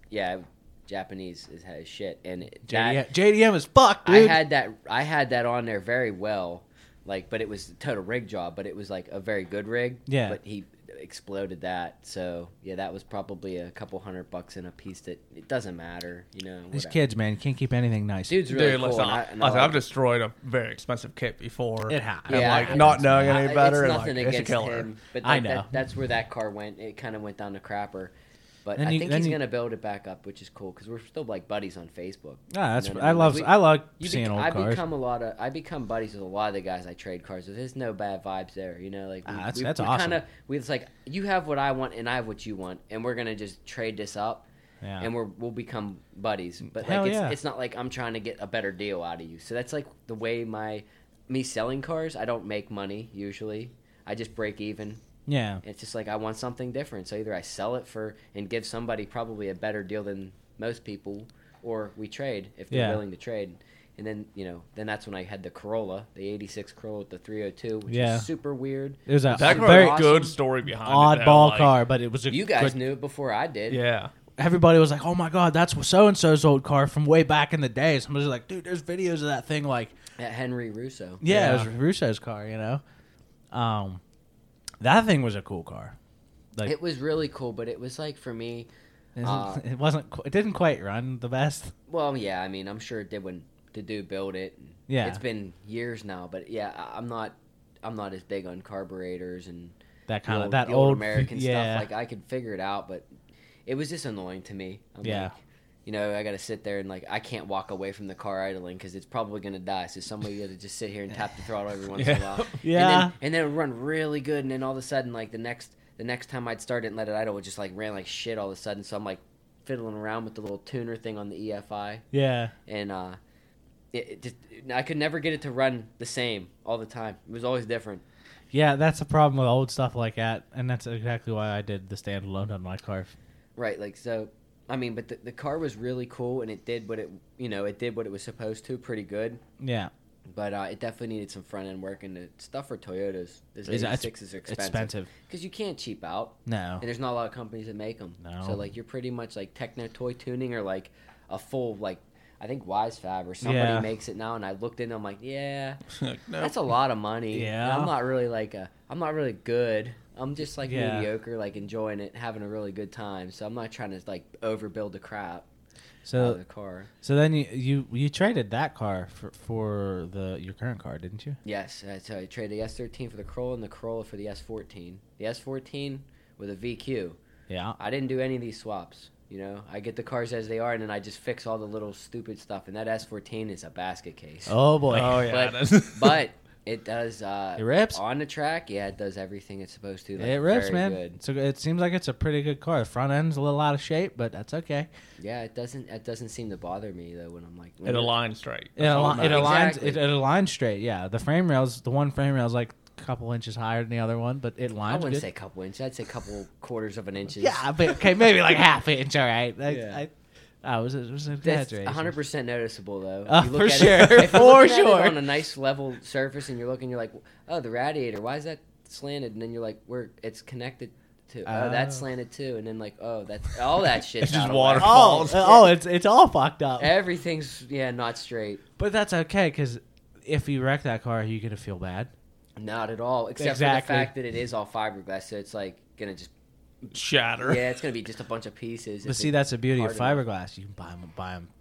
Japanese is his shit, and JDM is fucked, dude. I had that on there very well, like, but it was a total rig job, but it was like a very good rig. Yeah. But he exploded that, so yeah, that was probably a couple $100 in a piece. That it doesn't matter, These whatever. kids, man, you can't keep anything nice. Dude's really dude, cool. listen, and I listen, like I've it. destroyed a very expensive kit before. It has. And Yeah, like I- not knowing any I- better, It's like, nothing it's a against killer. him, but I like, know. that's where that car went. It kind of went down the crapper. But Then I you- think then he's you- gonna build it back up, which is cool because we're still like buddies on Facebook. Ah, that's You know what I mean? love Like, I like you seeing old I cars. become buddies with a lot of the guys I trade cars with. There's no bad vibes there, like that's awesome. It's like you have what I want and I have what you want, and we're gonna just trade this up, Yeah. and we'll become buddies. But Hell like yeah. it's not like I'm trying to get a better deal out of you. So that's like the way me selling cars. I don't make money usually. I just break even. Yeah. It's just like I want something different. So either I sell it and give somebody probably a better deal than most people, or we trade if they're Yeah. willing to trade. And then then that's when I had the Corolla, the '86 Corolla with the 302, which Yeah. is super weird. It was a That car very had a good awesome. story behind it. though, oddball like- car, but it was a You guys good, knew it before I did. Yeah. everybody was like, "Oh my god, that's so and so's old car from way back in the day." Somebody's like, "Dude, there's videos of that thing." Like, At Henry Russo. yeah, Yeah. it was Russo's car. That thing was a cool car. Like, It was really cool, but it was like for me. it wasn't. It didn't quite run the best. Well, yeah, I mean, I'm sure it did when the dude built it. Yeah. It's been years now, but yeah, I'm not as big on carburetors and That the kind of old- that the old American yeah. stuff. Like I could figure it out, but it was just annoying to me. I'm Yeah. like, you know, I got to sit there and like I can't walk away from the car idling because it's probably gonna die. So somebody got to just sit here and tap the throttle every once in a while. Yeah. And then it would run really good, and then all of a sudden, like the next time I'd start it and let it idle, it just like ran like shit all of a sudden. So I'm like fiddling around with the little tuner thing on the EFI, Yeah. and it just I could never get it to run the same all the time. It was always different. Yeah, that's a problem with old stuff like that, and that's exactly why I did the standalone on my car. Right, like so. I mean, but the car was really cool, and it did what it was supposed to, pretty good. Yeah. But it definitely needed some front end work, and the stuff for Toyotas, this It's 86 is expensive because you can't cheap out, No. and there's not a lot of companies that make them. No. So like you're pretty much like Techno Toy Tuning or like a full like I think Wise Fab or somebody Yeah. makes it now, and I looked in, I'm like, yeah, Like, no. that's a lot of money. Yeah. And I'm not really I'm not really good. I'm just like Yeah. mediocre, like enjoying it, having a really good time. So I'm not trying to like overbuild the crap out So of the car. so then you traded that car for your current car, didn't you? Yes, so I traded the S13 for the Corolla and the Corolla for the S14. The S14 with a VQ. Yeah. I didn't do any of these swaps. You know, I get the cars as they are, and then I just fix all the little stupid stuff. And that S14 is a basket case. Oh boy. Oh yeah. But it does. It rips? on the track. Yeah, it does everything it's supposed to. Like, It rips, very man. Good. So it seems like it's a pretty good car. The front end's a little out of shape, but that's okay. Yeah, it doesn't. It doesn't seem to bother me though when I'm like. It aligns straight. It aligns. Exactly. It aligns straight. Yeah, the one frame rail's like a couple inches higher than the other one, but it I lines wouldn't good. say a couple inches. I'd say a couple quarters of an inch. Yeah, but okay, maybe like half inch. All right. Yeah. I was an That's exaggeration. 100% noticeable, though. Oh, You look for at sure. It, if you're For looking at it sure. on a nice level surface, and you're looking, you're like, oh, the radiator. Why is that slanted? And then you're like, it's connected to. Oh, that's Oh. slanted too. And then like, oh, that's all that shit's It's just out of water. whack. Oh, it's all fucked up. Everything's not straight. But that's okay because if you wreck that car, are you gonna feel bad? Not at all. Except Exactly. for the fact that it is all fiberglass, so it's like gonna just Shatter. it's gonna be just a bunch of pieces. But if see, it- that's the beauty of hard enough. fiberglass. You can buy them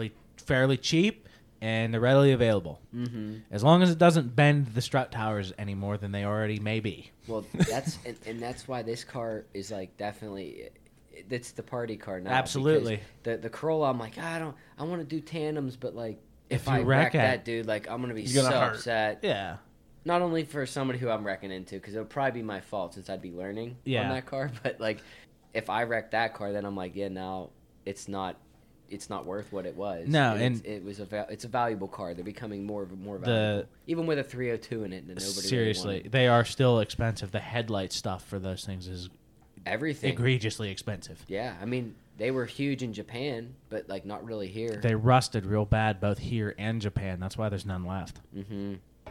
fairly cheap, and they're readily available. Mm-hmm. As long as it doesn't bend the strut towers any more than they already may be. Well, that's and that's why this car is like definitely. It's the party car now. Absolutely. because The Corolla, I'm like, I want to do tandems, but like If if I you wreck wreck it- that dude, like I'm gonna be You're so gonna hurt. upset. Yeah. Not only for somebody who I'm wrecking into, because it'll probably be my fault since I'd be learning Yeah. on that car. But like, if I wreck that car, then I'm like, yeah, now it's not worth what it was. No, it's, and- it was it's a valuable car. They're becoming more valuable, even with a 302 in it. And nobody Seriously, really wanted they are still expensive. The headlight stuff for those things is everything. egregiously expensive. Yeah, I mean, they were huge in Japan, but like not really here. They rusted real bad both here and Japan. That's why there's none left. Mm-hmm.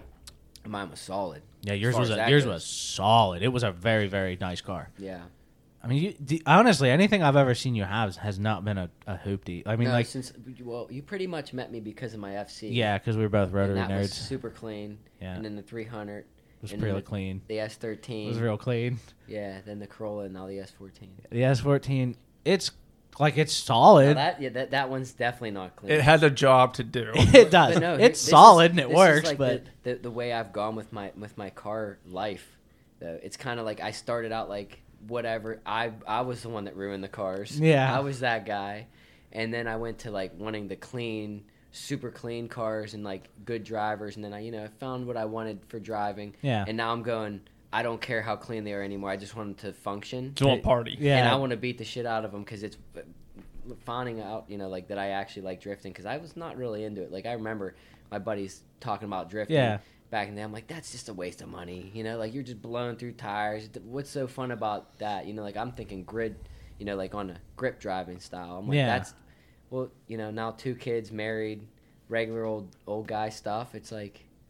Mine was solid. Yeah, As yours far was as that yours goes. was solid. It was a very very nice car. Yeah. I mean, honestly, anything I've ever seen you have has not been a hoopty. I mean, No, like, you pretty much met me because of my FC. yeah, because we were both and rotary that was nerds. super clean. Yeah. And then the 300. It was and really then clean. The S13. It was real clean. Yeah. Then the Corolla and now the S14. The S14, it's Now solid. that one's definitely not clean. It has a job to do. It does. But no, It's this solid is- and it this is works, like but the way I've gone with my car life, though, it's kind of like I started out like whatever. I was the one that ruined the cars. Yeah. I was that guy, and then I went to like wanting the clean, super clean cars and like good drivers, and then I found what I wanted for driving. Yeah. And now I'm going. I don't care how clean they are anymore. I just want them to function. Just want party. yeah. And I want to beat the shit out of them because it's finding out, like that I actually like drifting because I was not really into it. Like I remember my buddies talking about drifting Yeah. back in the day. I'm like, that's just a waste of money. Like you're just blowing through tires. What's so fun about that? Like I'm thinking grid, like on a grip driving style. I'm like, Yeah. that's, well, now 2 kids, married, regular old guy stuff. It's like,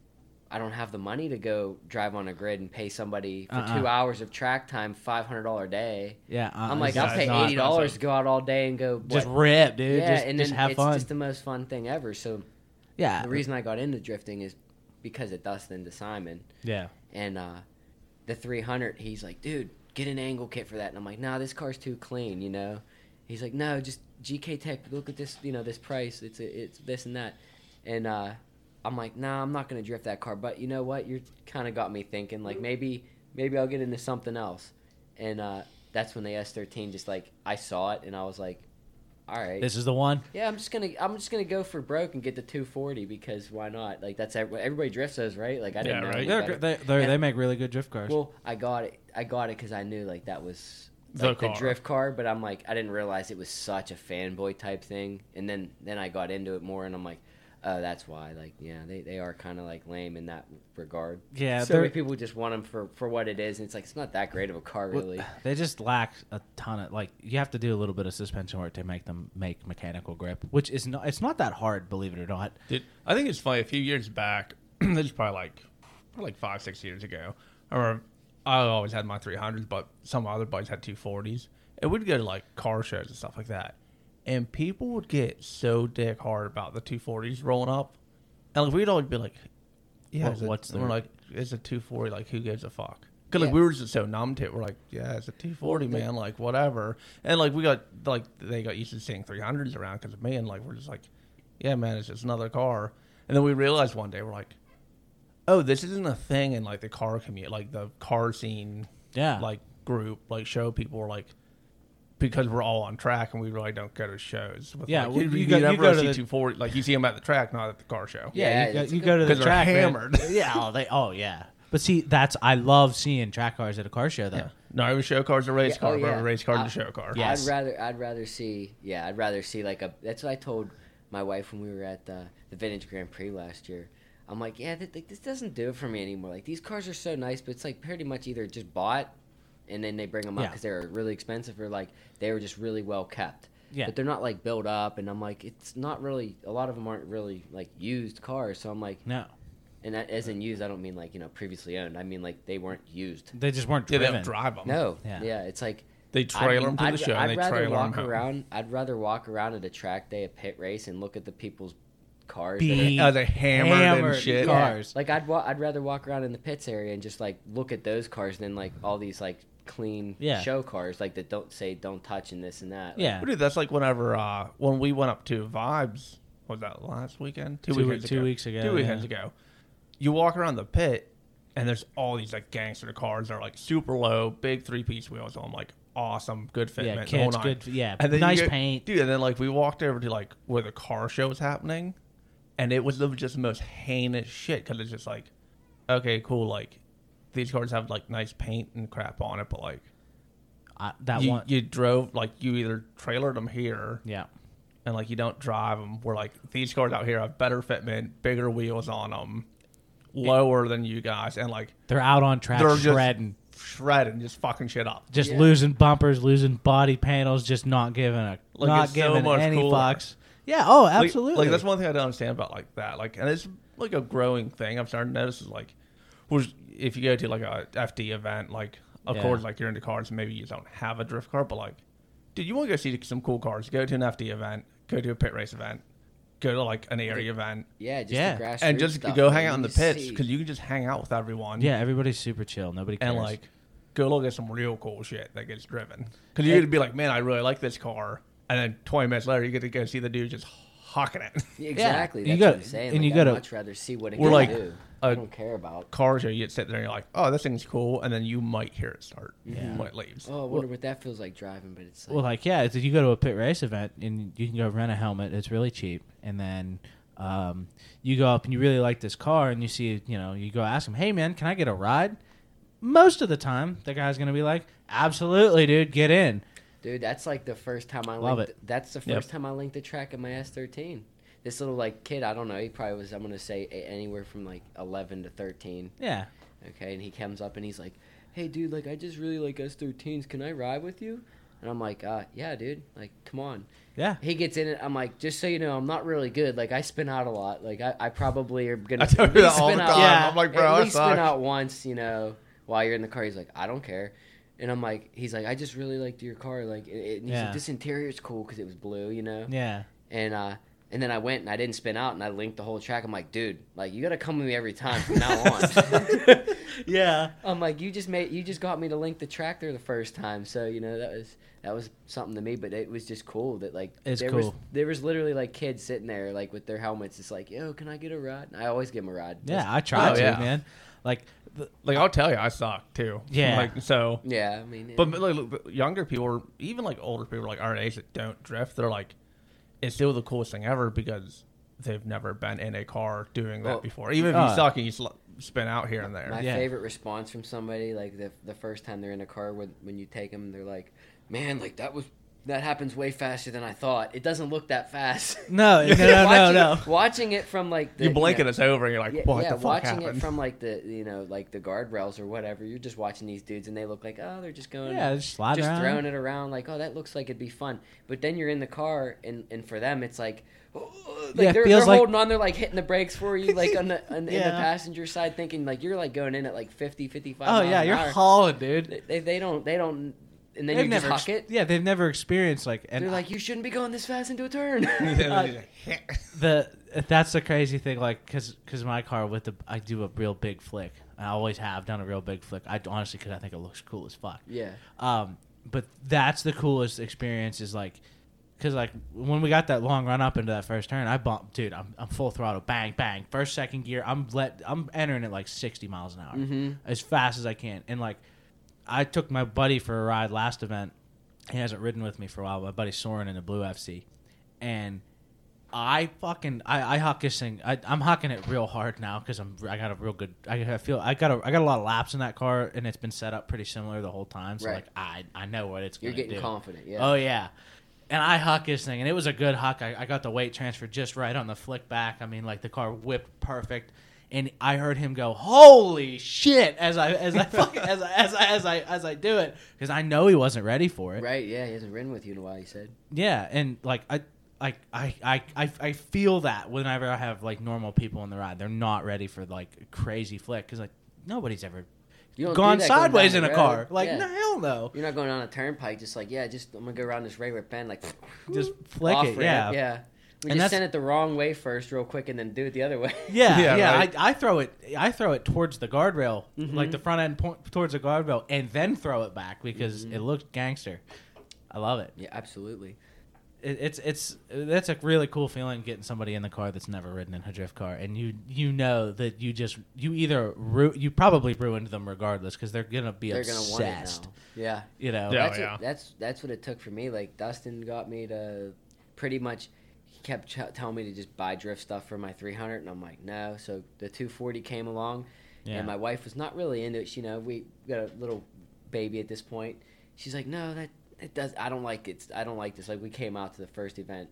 I don't have the money to go drive on a grid and pay somebody for Uh-uh. 2 hours of track time, $500 a day. Yeah, I'm like, yeah, I'll pay it's not $80 to go out all day and go just what? rip, dude. Yeah, just, and just then have it's fun. just the most fun thing ever. So Yeah, the reason I got into drifting is because of Dustin DeSimon. yeah. And the 300, he's like, dude, get an angle kit for that. And I'm like, nah, this car's too clean, you know? He's like, no, just GK Tech, look at this, you know, this price. It's this and that. And I'm like, nah, I'm not going to drift that car. But you know what? You kind of got me thinking, like, maybe I'll get into something else. And that's when the S13 just, like, I saw it, and I was like, all right. This is the one. Yeah, I'm just gonna go for broke and get the 240 because why not? Like that's everybody drifts those, right? Like I didn't know. right. any They're, better. they make really good drift cars. Well, I got it because I knew like that was The like the car. drift car, but I'm like I didn't realize it was such a fanboy type thing. And then I got into it more, and I'm like, oh, that's why. Like yeah, they are kind of like lame in that regard. Yeah, so they're- many people just want them for what it is, and it's like it's not that great of a car really. They just lack a ton of like. You have to do a little bit of suspension work to make them make mechanical grip, which is not. It's not that hard, believe it or not. Dude, I think it's funny. A few years back, this is probably like 5-6 years ago. I always had my 300s, but some other buddies had 240s. And we'd go to like car shows and stuff like that, and people would get so dick hard about the 240s rolling up, and like we'd always be like, "Yeah, What's we're the- like, it's a 240. Like, who gives a fuck?" Because like Yeah. we were just so numb to it. We're like, "Yeah, it's a 240, man. Like, whatever." And like we got like they got used to seeing 300s around because of me, and like we're just like, "Yeah, man, it's just another car." And then we realized one day we're like, "Oh, this isn't a thing in like the car community, like the car scene, Yeah. like group, like show people are like." Because we're all on track and we really don't go to shows. With, Yeah, like, well, you you go never to see the- 240. Like you see them at the track, not at the car show. Yeah, you that's a you good- go to the 'Cause they're track, man. hammered. Yeah, oh yeah. But see, I love seeing track cars at a car show though. Yeah. No, every show car's a race Yeah, car, oh, but yeah. every race car's a show car. Yeah. Yes. I'd rather see like a. That's what I told my wife when we were at the Vintage Grand Prix last year. I'm like, yeah, this doesn't do it for me anymore. Like these cars are so nice, but it's like pretty much either just bought, and then they bring them up Yeah. because they're really expensive, or like they were just really well kept. Yeah. But they're not like built up, and I'm like, it's not really. A lot of them aren't really like used cars, so I'm like, No, and that, as in used, I don't mean like previously owned. I mean like they weren't used. they just weren't Yeah, they driven. don't drive them. No, Yeah. yeah, it's like. They trailer them to the I'd- show and I'd they rather trailer them walk home. around. I'd rather walk around at a track day, a pit race, and look at the people's cars. Beat They hammered and shit. cars. Like I'd rather walk around in the pits area and just like look at those cars than like all these like clean Yeah. show cars like that don't touch and this and that. Like, Yeah, But dude, that's like whenever when we went up to Vibes, was that last weekend? Two weekends ago. 2 weeks ago, 2 weekends yeah. ago. You walk around the pit, and there's all these like gangster cars that are like super low, big 3-piece wheels on, like awesome, good fitment. yeah, the whole kids, nine. good, yeah, And then nice you go- paint. dude. And then like we walked over to like where the car show was happening, and it was just the most heinous shit because it's just like, okay, cool, like these cars have like nice paint and crap on it, but like That you, one, you drove like you either trailered them here yeah, and like you don't drive them. We're like these cars out here have better fitment, bigger wheels on them, lower than you guys, and like they're out on track they're shredding, just fucking shit up. just Yeah. losing bumpers, losing body panels, just not giving Like, not it's so giving much any cooler. fucks. Yeah, oh, Like- absolutely. Like, that's one thing I don't understand about like that. Like, and it's like a growing thing. I'm starting to notice is like, was if you go to like a FD event, like of Yeah. course like you're into cars, maybe you don't have a drift car, but like, dude, you want to go see some cool cars? Go to an FD event, go to a pit race event, go to like an area event, yeah, just Yeah. the grassroots and just stuff, go man. hang out in You the pits see- because you can just hang out with everyone. yeah, everybody's super chill. Nobody cares. and like go look at some real cool shit that gets driven. Because you get to be like, man, I really like this car, and then 20 minutes later, you get to go see the dude just hawking it. Yeah, exactly. You That's got- what I'm saying. and Like, you gotta- I'd much rather see what it We're can like do. a- I don't care about. Car show, you'd sit there and you're like, oh, this thing's cool, and then you might hear it start Yeah. when it leaves. Oh, I wonder what that feels like driving, but it's like, well, like yeah, you go to a pit race event and you can go rent a helmet. It's really cheap, and then you go up and you really like this car, and you see, you go ask him, hey man, can I get a ride? Most of the time, the guy's gonna be like, absolutely, dude, get in. dude, that's like the first time I Love linked. it. That's the Yep. first time I linked the track in my S13. This little like kid, I don't know. He probably was. I'm gonna say anywhere from like 11 to 13. Yeah, Okay, and he comes up and he's like, "Hey, dude, like I just really like S13s. Can I ride with you?" And I'm like, yeah, dude. Like, come on. Yeah. He gets in it. I'm like, just so you know, I'm not really good. Like, I spin out a lot. Like, I probably are gonna I tell at you that least all the spin time. out. Yeah. I'm like, bro, At that least spin sucks. out once, you know, while you're in the car. He's like, I don't care. And I'm like, he's like, I just really liked your car. Like, and he's Yeah. like, this interior's cool because it was blue, you know. Yeah. And then I went and I didn't spin out and I linked the whole track. I'm like, dude, like you got to come with me every time from now on. Yeah. I'm like, you just got me to link the track there the first time. So, you know, that was something to me, but it was just cool that like It's there cool. there was literally like kids sitting there like with their helmets. It's like, yo, can I get a ride? And I always give them a ride. Yeah, I try Oh, to, yeah. man. Like, Like I'll tell you, I suck too. Yeah. Like so. Yeah, I mean, But like, look, younger people, or even like older people, like our age that don't drift, they're like, it's still the coolest thing ever because they've never been in a car doing that Well, before. Even if you suck and you spin out here and there. my Yeah. favorite response from somebody like the first time they're in a car when you take them, they're like, man, like that happens way faster than I thought. It doesn't look that fast. no, no. Watching it from like the, You blink know, and it's over, and you're like, what the fuck watching happened? it from like the like the guardrails or whatever. You're just watching these dudes and they look like, oh, they're just going, Yeah, just slide around. throwing it around like, oh, that looks like it'd be fun. But then you're in the car and for them it's like, Yeah, it they're feels like- holding on, they're like hitting the brakes for you, like in the Yeah. passenger side, thinking like you're like going in at like 50, 55 Oh miles yeah, an you're hour. hauling, dude. They don't, and then They've you never, just huck it. yeah, they've never experienced like, and They're like, you shouldn't be going this fast into a turn. that's the crazy thing, like, because my car I do a real big flick. I always have done a real big flick. I honestly, because I think it looks cool as fuck. Yeah. But that's the coolest experience is like, because like when we got that long run up into that first turn, I bumped, dude. I'm full throttle, bang bang, first second gear. I'm entering at like 60 miles an hour as fast as I can, and like I took my buddy for a ride last event. He hasn't ridden with me for a while. My buddy Soren in the Blue FC, and I huck this thing. I'm hucking it real hard now because I got a real good. I got a lot of laps in that car, and it's been set up pretty similar the whole time. So Right. like I know what it's You're gonna getting do. confident, yeah. Oh yeah. And I huck this thing, and it was a good huck. I got the weight transfer just right on the flick back. I mean, like the car whipped perfect, and I heard him go, "Holy shit!" as I do it, because I know he wasn't ready for it. Right, yeah, he hasn't ridden with you in a while, you said. Yeah, and like I feel that whenever I have like normal people in the ride, they're not ready for like crazy flick because like nobody's ever You don't gone do that going sideways down in a the road. car. Like Yeah. no, hell no, You're not going on a turnpike just like, I'm going to go around this regular bend, like, just flick off it. ramp, Yeah, yeah. We And just that's- send it the wrong way first real quick and then do it the other way. Yeah, Yeah, yeah. right. I throw it towards the guardrail, like the front end towards the guardrail, and then throw it back because it looks gangster. I love it. Yeah, absolutely. It's that's a really cool feeling getting somebody in the car that's never ridden in a drift car, and you know that you probably ruined them regardless because they're gonna be They're going to want it obsessed. now. Yeah. You know, Yeah. That's what it took for me. Like, Dustin got me to pretty much, he kept telling me to just buy drift stuff for my 300, and I'm like, no. So the 240 came along, Yeah. and my wife was not really into it. You know, we got a little baby at this point. She's like, no, it does. I don't like it. I don't like this. Like, we came out to the first event,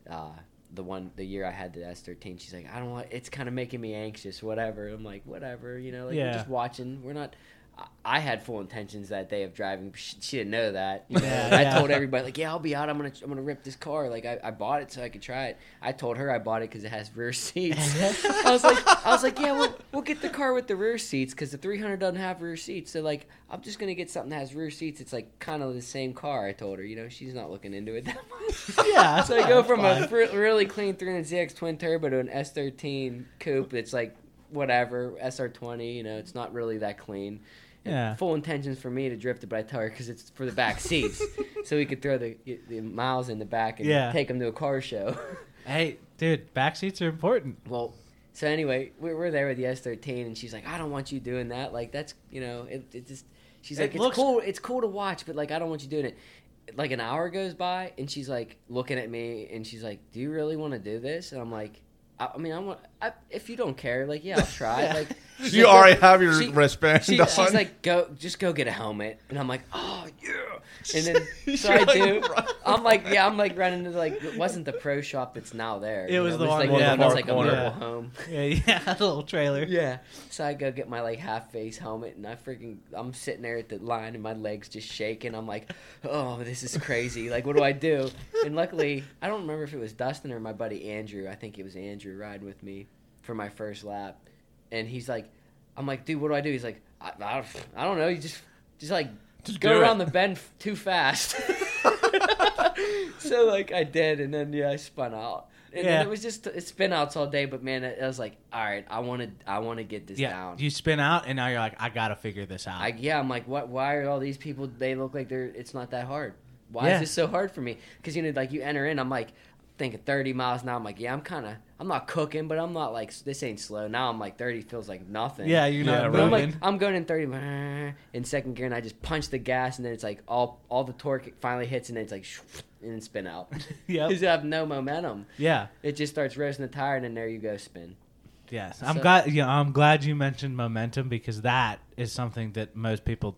the year I had the S13. She's like, I don't like. It's kind of making me anxious. Whatever. I'm like, whatever. You know, like Yeah. we're just watching. We're not. I had full intentions that day of driving. She didn't know that. You know? Yeah, I yeah. told everybody like, yeah, I'll be out. I'm gonna rip this car. Like I bought it so I could try it. I told her I bought it because it has rear seats. I was like, yeah, we'll get the car with the rear seats because the 300 doesn't have rear seats. So like, I'm just gonna get something that has rear seats. It's like kind of the same car. I told her. You know, she's not looking into it that much. Yeah, So I go from fine. a really clean 300ZX twin turbo to an S13 coupe. It's like whatever SR20. You know, it's not really that clean. Yeah. Full intentions for me to drift it, but I tell her because it's for the back seats, so we could throw the miles in the back and Yeah. take them to a car show. Hey, dude, back seats are important. Well, so anyway, we're there with the S13, and she's like, "I don't want you doing that. Like that's it just." She's It like, looks- "It's cool. It's cool to watch, but like I don't want you doing it." Like an hour goes by, and she's like looking at me, and she's like, "Do you really want to do this?" And I'm like. I mean, if you don't care, like, yeah, I'll try. Yeah. Like, she's You like, already have your she- wristband she's on. like, just go get a helmet, and I'm like, oh yeah. And then so I do. I'm like running to it wasn't the pro shop that's now there. It was the was one, like yeah, it's the like a corner. mobile home. Yeah, a little trailer. Yeah. So I go get my half face helmet, and I'm sitting there at the line, and my legs just shaking. I'm like, oh, this is crazy. Like, what do I do? And luckily, I don't remember if it was Dustin or my buddy Andrew. I think it was Andrew riding with me for my first lap, and he's like, I'm like, dude, what do I do? He's like, I don't know. You just go do around it. the bend too fast. So I did, and then I spun out. And then it was just spin outs all day, but man, I was like, all right, I want to get this down. You spin out, and now you're like, I gotta figure this out. I'm like, what? Why are all these people? They look like it's not that hard. Why Yeah. is this so hard for me? Because you enter in, I'm like thinking 30 miles an hour. I'm like, I'm not cooking, but I'm not like this ain't slow. Now I'm like 30 feels like nothing. Yeah, you're Yeah, not right. I'm moving. like, I'm going in 30 in second gear, and I just punch the gas, and then it's like all the torque finally hits, and then it's like, and then spin out. Yep. Because you have no momentum. Yeah. It just starts roasting the tire, and then there you go, spin. Yes, So- I'm glad you mentioned momentum, because that is something that most people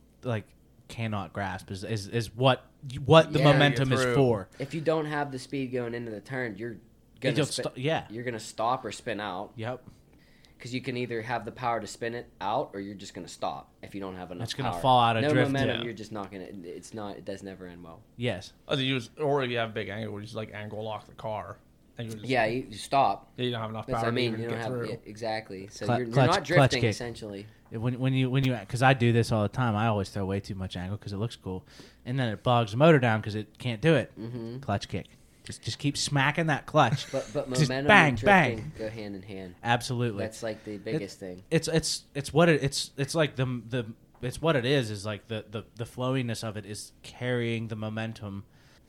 cannot grasp. Is what the Yeah. momentum is Through. for. If you don't have the speed going into the turn, you're gonna You'll spin, yeah. you're gonna stop or spin out. Yep. Because you can either have the power to spin it out, or you're just gonna stop if you don't have enough. It's gonna power. fall out of no drift, momentum. yeah. You're just not gonna. It's not. It does never end well. Yes. Or if you have big angle, you just angle lock the car. And you just, Yeah, you stop. you don't have enough That's power what I mean. to You even don't get have through. exactly. So Cl- you're clutch- not clutch drifting kick. essentially. When you because I do this all the time. I always throw way too much angle because it looks cool, and then it bogs the motor down because it can't do it. Mm-hmm. Clutch kick. Just keep smacking that clutch. But Just momentum bang, and drifting bang. go hand in hand. Absolutely. That's like the biggest thing. It's what it's like it's what it is like the flowiness of it is carrying the momentum,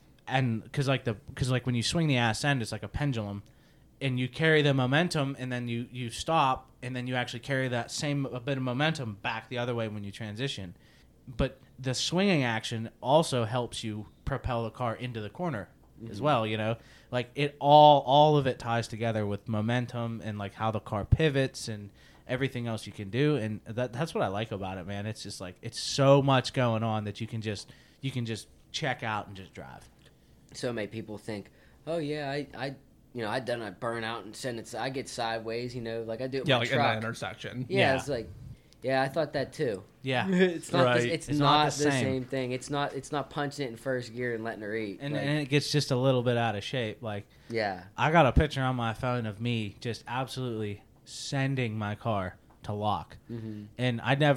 and because when you swing the ass end, it's like a pendulum, and you carry the momentum, and then you stop, and then you actually carry that same bit of momentum back the other way when you transition. But the swinging action also helps you propel the car into the corner as well. It all of it ties together with momentum and how the car pivots and everything else you can do, and that's what I like about it, man. It's just it's so much going on that you can just check out and just drive. So many people think, oh yeah, I done a burnout and send it. I get sideways, I do it with Yeah, my in that truck. intersection. Yeah, Yeah. it's I thought that too. Yeah. It's not. Right. It's It's not not the the same. same. Thing. It's not punching it in first gear and letting her eat. And it gets just a little bit out of shape. Yeah. I got a picture on my phone of me just absolutely sending my car to lock. Mm-hmm. And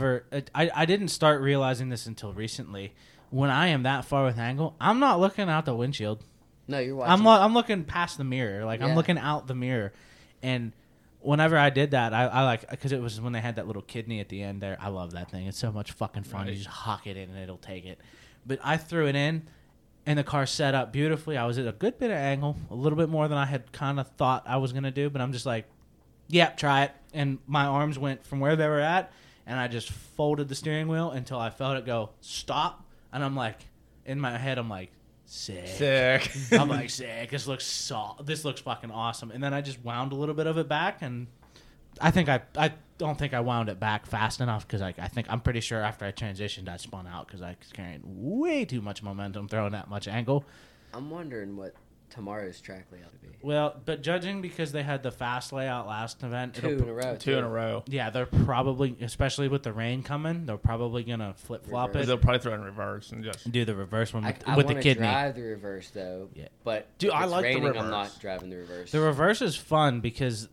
I didn't start realizing this until recently. When I am that far with angle, I'm not looking out the windshield. No, you're watching. I'm looking past the mirror. Yeah. I'm looking out the mirror. And whenever I did that, I because it was when they had that little kidney at the end there. I love that thing. It's so much fucking fun. Right. You just hock it in and it'll take it. But I threw it in, and the car set up beautifully. I was at a good bit of angle, a little bit more than I had kind of thought I was going to do. But I'm just like, yep, try it. And my arms went from where they were at, and I just folded the steering wheel until I felt it go stop. And I'm like, in my head, I'm like, sick. I'm like, sick. This looks fucking awesome. And then I just wound a little bit of it back, and I think I don't think I wound it back fast enough because I'm pretty sure after I transitioned, I spun out because I was carrying way too much momentum throwing that much angle. I'm wondering what tomorrow's track layout will be. Well, but judging because they had the fast layout last event, Two in a row. Two in a row. yeah, they're probably, especially with the rain coming, they're probably gonna flip flop Reverse. it They'll probably throw it in reverse and just. and do the reverse one I with the want to kidney. drive the reverse though. Yeah. But Dude, if I it's like the raining, I'm reverse. not driving the reverse. The reverse is fun because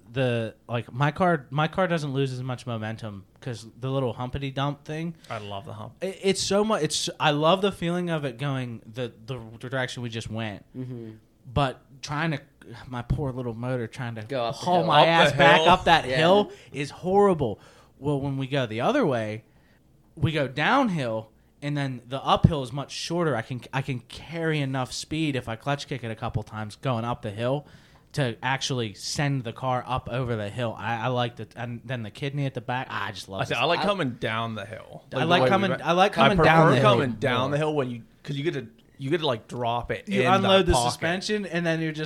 my car doesn't lose as much momentum because the little humpity dump thing. I love the hump. It's so much. I love the feeling of it going the direction we just went. Mm-hmm. But my poor little motor trying to Go up the haul hill. my Up the ass back hill. up that Yeah. hill is horrible. Well, when we go the other way, we go downhill, and then the uphill is much shorter. I can carry enough speed if I clutch kick it a couple times going up the hill to actually send the car up over the hill. I like that, and then the kidney at the back. I just love it. I like coming down the hill. I like coming down the hill coming down more. the hill because you get to like drop it. You in unload the pocket. suspension, and then you're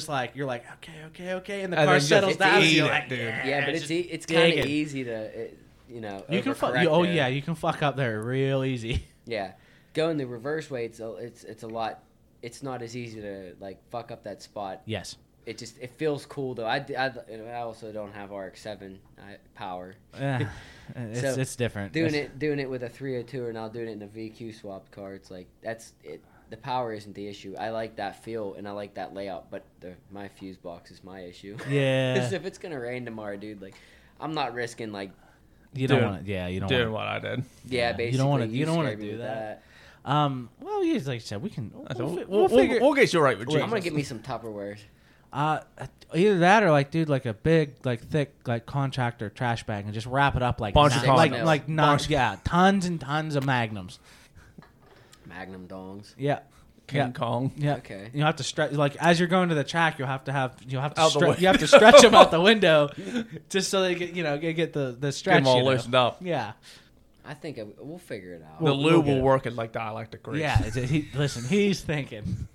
okay, and the And car then you settles just down. eat You're it, like, dude. Yeah, but just it's kind dig of it. easy to You can overcorrect oh it. yeah, you can fuck up there real easy. Yeah, going the reverse way, it's a lot. It's not as easy to like fuck up that spot. Yes. It feels cool though. I also don't have RX-7 power. Yeah. So, It's different. Doing it with a 302 or now doing it in a VQ swapped car, it's like that's it. The power isn't the issue. I like that feel and I like that layout, but my fuse box is my issue. Yeah. Because if it's gonna rain tomorrow, dude, like I'm not risking like You don't want to. Yeah, you don't Doing want. what I did. basically You don't want to. You don't want to scared me do with that. Well, yeah, like I said, we can. We'll get you right with Jesus. I'm gonna get me some Tupperwares. Either that or like, dude, like a big, like thick, like contractor trash bag and just wrap it up like Bunch of tons and tons of magnums. Magnum dongs. Yeah. King Kong. Yeah. Okay. You have to stretch like as you're going to the track. You have to Out the you have to stretch them out the window, just so they get the stretch. Get them all you know? loosened up. Yeah. I think we'll figure it out. The We'll lube get will it. work as like dielectric grease. Yeah. Listen, he's thinking.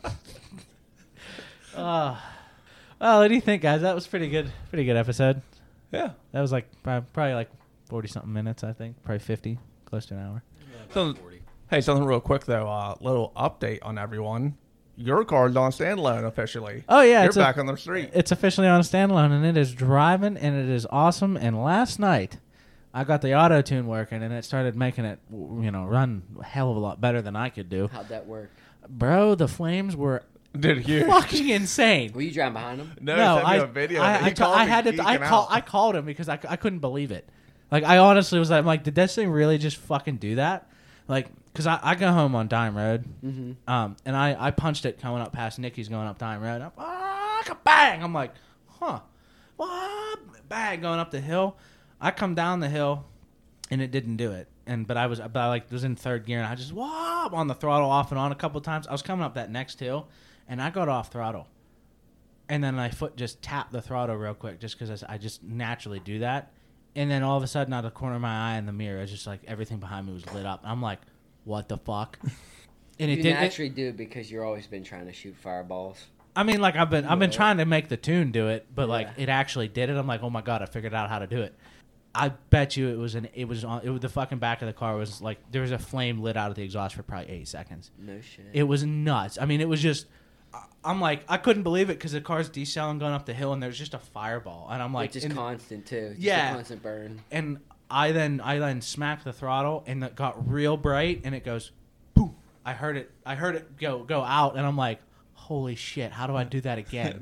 Well, what do you think, guys? That was pretty good episode. Yeah. That was like probably like 40 something minutes. I think probably 50, close to an hour. Something real quick though. Little update on everyone. Your car's on standalone officially. Oh yeah, You're back on the street. It's officially on a standalone, and it is driving, and it is awesome. And last night, I got the auto tune working, and it started making it, run a hell of a lot better than I could do. How'd that work? Bro, the flames were Did you? fucking insane. Were you driving behind him? No, sent me a video. of it. He called me geeking out. I called him because I couldn't believe it. Like I honestly was like, I'm like, did this thing really just fucking do that? Like, because I go home on Dime Road, and I punched it coming up past Nicky's going up Dime Road. Bang! I'm like, huh, what? Bang! Going up the hill. I come down the hill, and it didn't do it. But I was in third gear, and I just on the throttle off and on a couple of times. I was coming up that next hill, and I got off throttle, and then my foot just tapped the throttle real quick, just because I just naturally do that. And then all of a sudden, out of the corner of my eye in the mirror, it's just like everything behind me was lit up. I'm like, what the fuck? And You naturally do it because you've always been trying to shoot fireballs. I mean, like I've been trying to make the tune do it, but like Yeah. it actually did it. I'm like, oh my god, I figured out how to do it. I bet you the fucking back of the car was like there was a flame lit out of the exhaust for probably 8 seconds. No shit. It was nuts. I mean, it was just. I'm like, I couldn't believe it because the car's decelerating going up the hill, and there's just a fireball, and I'm like, Which is constant too. Just Yeah. a constant burn. and I then smacked the throttle, and it got real bright, and it goes, boom. I heard it go out, and I'm like, holy shit, how do I do that again?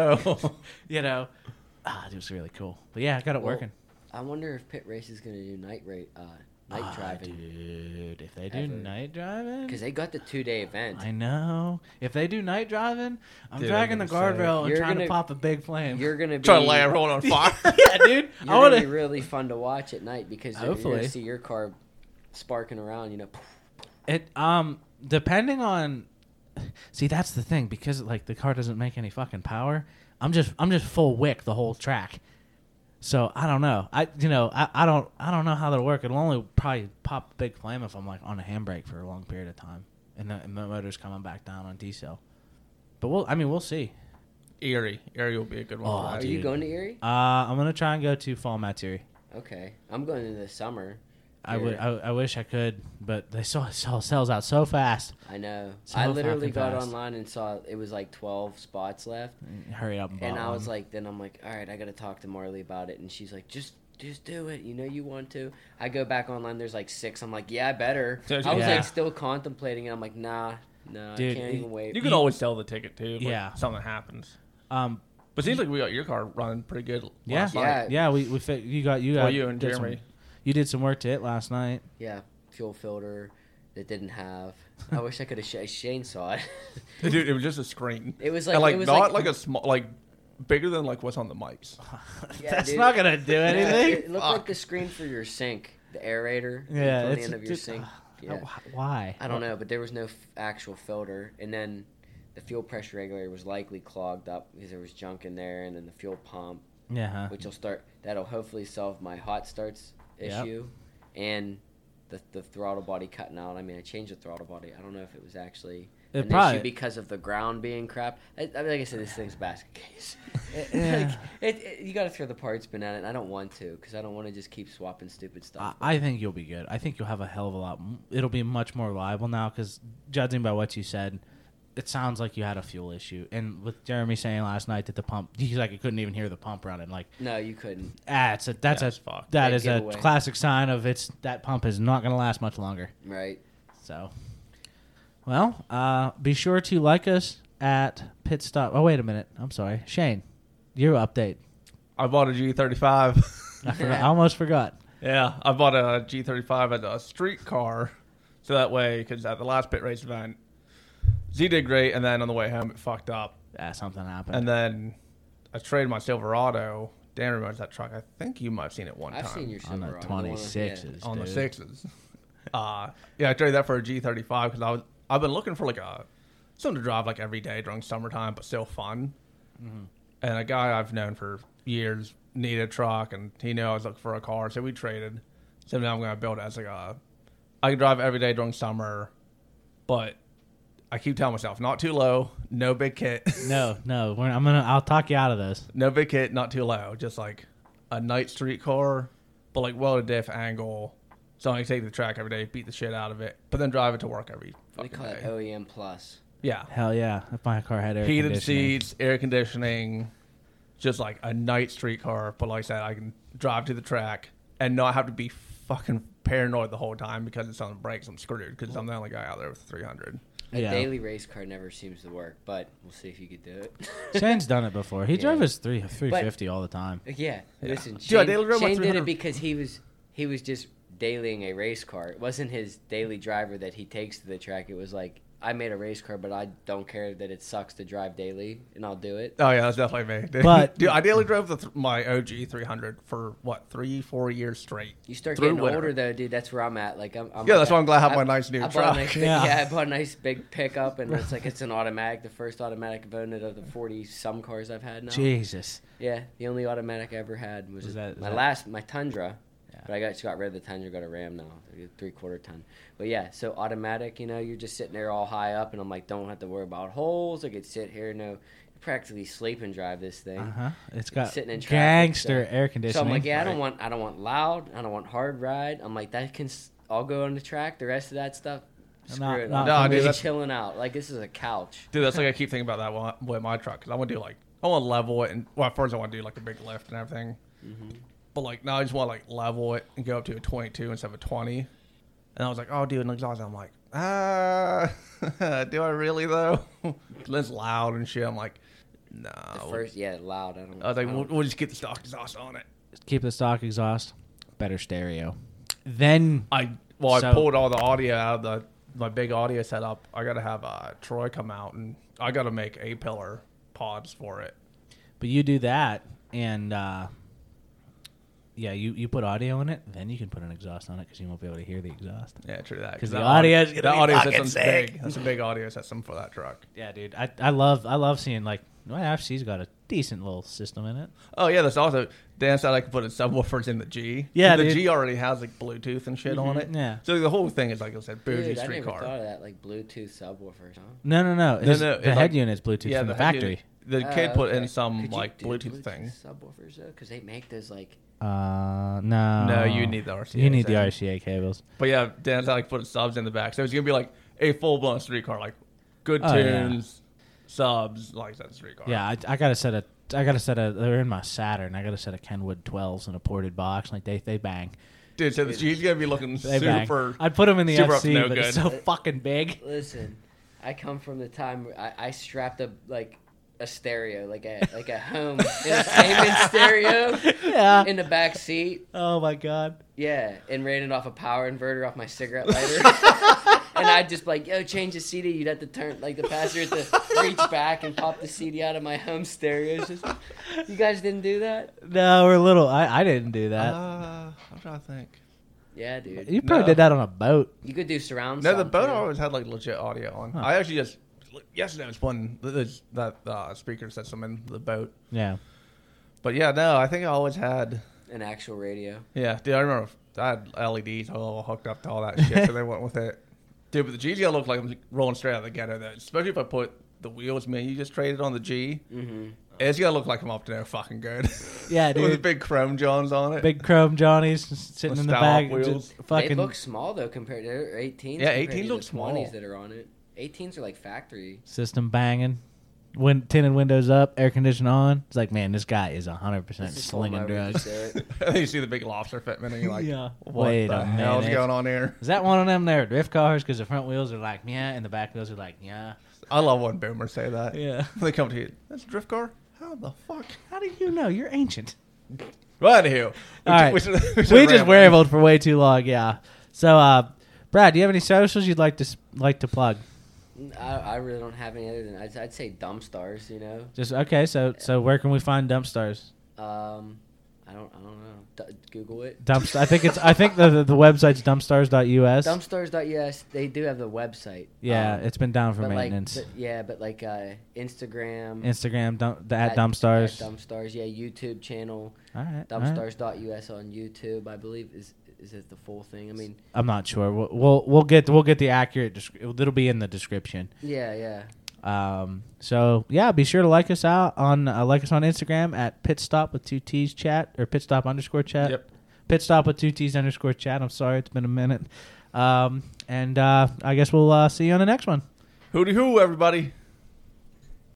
It was really cool. But yeah, I got it working. I wonder if Pit Race is going to do night driving. Dude, if they do Ever. night driving, Because they got the 2-day event. I know. If they do night driving, I'm Dude, dragging the I'm gonna say, guardrail and You're trying to gonna- pop a big flame. You're going to be... Try to light everyone on fire. Yeah, dude. You're I going want to be to. really fun to watch at night because you're Hopefully. going to see your car sparking around, It depending on. See, that's the thing because like the car doesn't make any fucking power. I'm just full wick the whole track. So I don't know. I don't know how that'll work. It'll only probably pop a big flame if I'm like on a handbrake for a long period of time, and the motor's coming back down on decel. But we'll see. Erie will be a good one. Oh, for Are that. you dude. going to Erie? I'm gonna try and go to Fall Matiri. Okay. I'm going in the summer. I wish I could, but they sells out so fast. I know. So I literally fucking got fast. online and saw it was like 12 spots left. Hurry up and buy And I was one. like, then I'm like, all right, I got to talk to Marley about it. And she's like, just do it. You know you want to. I go back online. There's like 6. I'm like, yeah, I better. I was Yeah. like still contemplating. And I'm like, nah, Dude, I can't even wait. You can always sell the ticket too. If Yeah. something happens. um, But it seems like we got your car running pretty good. yeah, last night. yeah. We you got Well, you and did Jeremy. you did some work to it last night. Yeah, fuel filter that didn't have. I wish I could have. Shane saw it. Dude, it was just a screen. It was And, like it was not like like a small, like bigger than like what's on the mics. Yeah, That's dude. not gonna do Yeah, anything. it looked like the screen for your sink, the aerator. Yeah, on the it's end of your just- sink. Yeah. Why? I don't know, but there was no actual filter, and then the fuel pressure regulator was likely clogged up because there was junk in there, and then the fuel pump, Yeah. Huh? which that'll hopefully solve my hot starts issue, and the throttle body cutting out. I mean, I changed the throttle body. I don't know if it was actually an probably- issue because of the ground being crap. Like I said, this thing's a basket case. Yeah. You got to throw the parts bin at it. And I don't want to because I don't want to just keep swapping stupid stuff. I think you'll be good. I think you'll have a hell of a lot. It'll be much more reliable now because judging by what you said, it sounds like you had a fuel issue. And with Jeremy saying last night that the pump, he's like, he couldn't even hear the pump running. Like, No, you couldn't. that's Fucked. that Big is a giveaway. classic sign of that pump is not going to last much longer. Right. So, well, be sure to like us at Pit Stop. Oh, wait a minute. I'm sorry. Shane, your update. I bought a G35. I forgot. I almost forgot. Yeah, I bought a G35 as a street car, so that way, because at the last pit race event, Z did great, and then on the way home it fucked up, Yeah, something happened. and then I traded my Silverado. Dan remembers that truck. I think you might have seen it one I've time seen your on the Silverado. The one- 26s. on the dude. sixes. Yeah, I traded that for a G35 because I've been looking for like something to drive like every day during summertime, but still fun. Mm-hmm. And a guy I've known for years needed a truck, and he knew I was looking for a car, so we traded. So now I'm going to build it as like I can drive every day during summer, but I keep telling myself not too low, no big kit, No, I'll talk you out of this. no big kit, not too low, just like a night street car, but like welded diff angle. So I can take the track every day, beat the shit out of it, but then drive it to work every They fucking call it day. OEM Plus. Yeah, Hell yeah. If my car had air heated conditioning. seats, air conditioning, just like a night street car. But like I said, I can drive to the track and not have to be fucking paranoid the whole time because it's on the brakes. I'm screwed because I'm the only guy out there with 300. A Yeah. daily race car never seems to work, but we'll see if you could do it. Shane's done it before. He Yeah. drove his 350 all the time. Yeah, listen, Dude, I Shane, daily drove my Shane did 300. it because he was just dailying a race car. It wasn't his daily driver that he takes to the track. It was like, I made a race car, but I don't care that it sucks to drive daily, and I'll do it. Oh yeah, that's definitely me. Dude. But- dude, I daily drove my OG 300 for what 3-4 years straight. You start Through getting winter. older though, dude. That's where I'm at. Like I'm Yeah, that's why I'm glad I have I- my nice new I bought truck. a nice, Yeah. I bought a nice big pickup, and it's an automatic. The first automatic I've owned of the 40 some cars I've had now. Jesus. Yeah, the only automatic I ever had was Is that- my Tundra. Yeah. But I just got rid of the Tundra, got a Ram now, 3/4 ton. But yeah, so automatic, you're just sitting there all high up, and I'm like, don't have to worry about holes. I could sit here, you practically sleep and drive this thing. Uh-huh. It's got Sitting in traffic, gangster so- air So conditioning. I'm like, yeah, I don't want loud, I don't want hard ride. I'm like, that can I'll go on the track. The rest of that stuff, screw Not- it. not I'm for me. just That's- chilling out. Like this is a couch. Dude, that's like I keep thinking about that with my truck because I want to do like I want to level it and well, first I want to do like a big lift and everything. Mm-hmm. But like now I just want to like level it and go up to a 22 instead of a 20. And I was like, oh, dude, an exhaust. I'm like, do I really though? It's loud and shit. I'm like, no. First, yeah, loud. I don't. I was like, I don't- we'll just get the stock exhaust on it. Keep the stock exhaust. Better stereo. Then I So- pulled all the audio out of my big audio setup. I got to have Troy come out and I got to make A-pillar pods for it. But you do that, and you put audio in it, then you can put an exhaust on it because you won't be able to hear the exhaust. Yeah, true that. 'Cause the audio's gonna that be audio fucking system's sick. big. That's a big audio system for that truck. Yeah, dude, I love seeing like my FC's got a decent little system in it. Oh yeah, there's also Dan said I could put in subwoofers in the G. Yeah, the dude. G already has like Bluetooth and shit on it. Yeah. So the whole thing is like I said, bougie Dude, I street never car. thought of that, like Bluetooth subwoofers, huh? No. No, The it's head like- unit's Bluetooth from the head factory. unit. The kid put in Okay. some Could you like do Bluetooth thing. subwoofers though, because they make those like. No. No, you need the RCA. You need the thing. RCA cables. But yeah, Dan said like put subs in the back, so it's gonna be like a full blown street car, like good Oh, yeah. tunes, subs, like that street car. Yeah, I got a set of. They're in my Saturn. I got a set of Kenwood 12s in a ported box. Like they bang. dude. So the G's gonna be looking They bang. super. I'd put them in the super up to FC, no but it's good. so fucking big. Listen, I come from the time where I strapped a stereo, like a home entertainment stereo Yeah. in the back seat. Oh my god. Yeah, and ran it off a power inverter off my cigarette lighter. And I'd just be like, yo, change the CD. You'd have to turn, like, the passenger had to reach back and pop the CD out of my home stereo. It's just, you guys didn't do that? No, we're little. I didn't do that. I'm trying to think. Yeah, dude. You probably no. did that on a boat. You could do surround No, the sound, boat too. always had like legit audio on. Huh. I actually just yesterday I was putting that speaker system in the boat. Yeah. But yeah, no, I think I always had. An actual radio. Yeah, dude, I remember I had LEDs all hooked up to all that shit, so they went with it. Dude, but the G's gotta look like I'm rolling straight out of the ghetto, though. Especially if I put the wheels, man, you just traded on the G. Mm-hmm. It's gotta look like I'm up to no fucking good. Yeah, With the dude. big chrome Johns on it. Big chrome Johnnies sitting With in the stout back. wheels. Just fucking. They look small though compared to 18s. Yeah, compared 18s to look the small. 20s that are on it. 18s are like factory. System banging. Tinted windows up, air conditioner on. It's like, man, this guy is 100% Just slinging pull 'em over, drugs. just do it. And then you see the big lobster fitment, and you're like, Yeah. what Wait the a hell's minute. going on here? Is that one of them there drift cars? Because the front wheels are like, yeah, and the back wheels are like, yeah. I love when boomers say that. Yeah. They come to you, that's a drift car? How the fuck? How do you know? You're ancient. Well, anywho. All right. We just rambled. rambled for way too long, yeah. So, Brad, do you have any socials you'd like to plug? I really don't have any other than I'd say dump stars. You know. Just okay. So where can we find dump stars? I don't know. Google it. Dumpst. I think the website's dumpstars.us. Dumpstars.us. They do have the website. Yeah, it's been down for but maintenance. Like Instagram. Instagram at dumpstars. At dumpstars. Yeah, YouTube channel. All right. Dumpstars.us on YouTube. I believe is it the full thing? I mean, I'm not sure. We'll get the accurate. It'll be in the description. yeah. So yeah, be sure to like us on Instagram at pitstop with 2 T's chat or pitstop _ chat. Yep. Pitstop with 2 T's _ chat. I'm sorry, it's been a minute. And I guess we'll see you on the next one. Hooty hoo, everybody.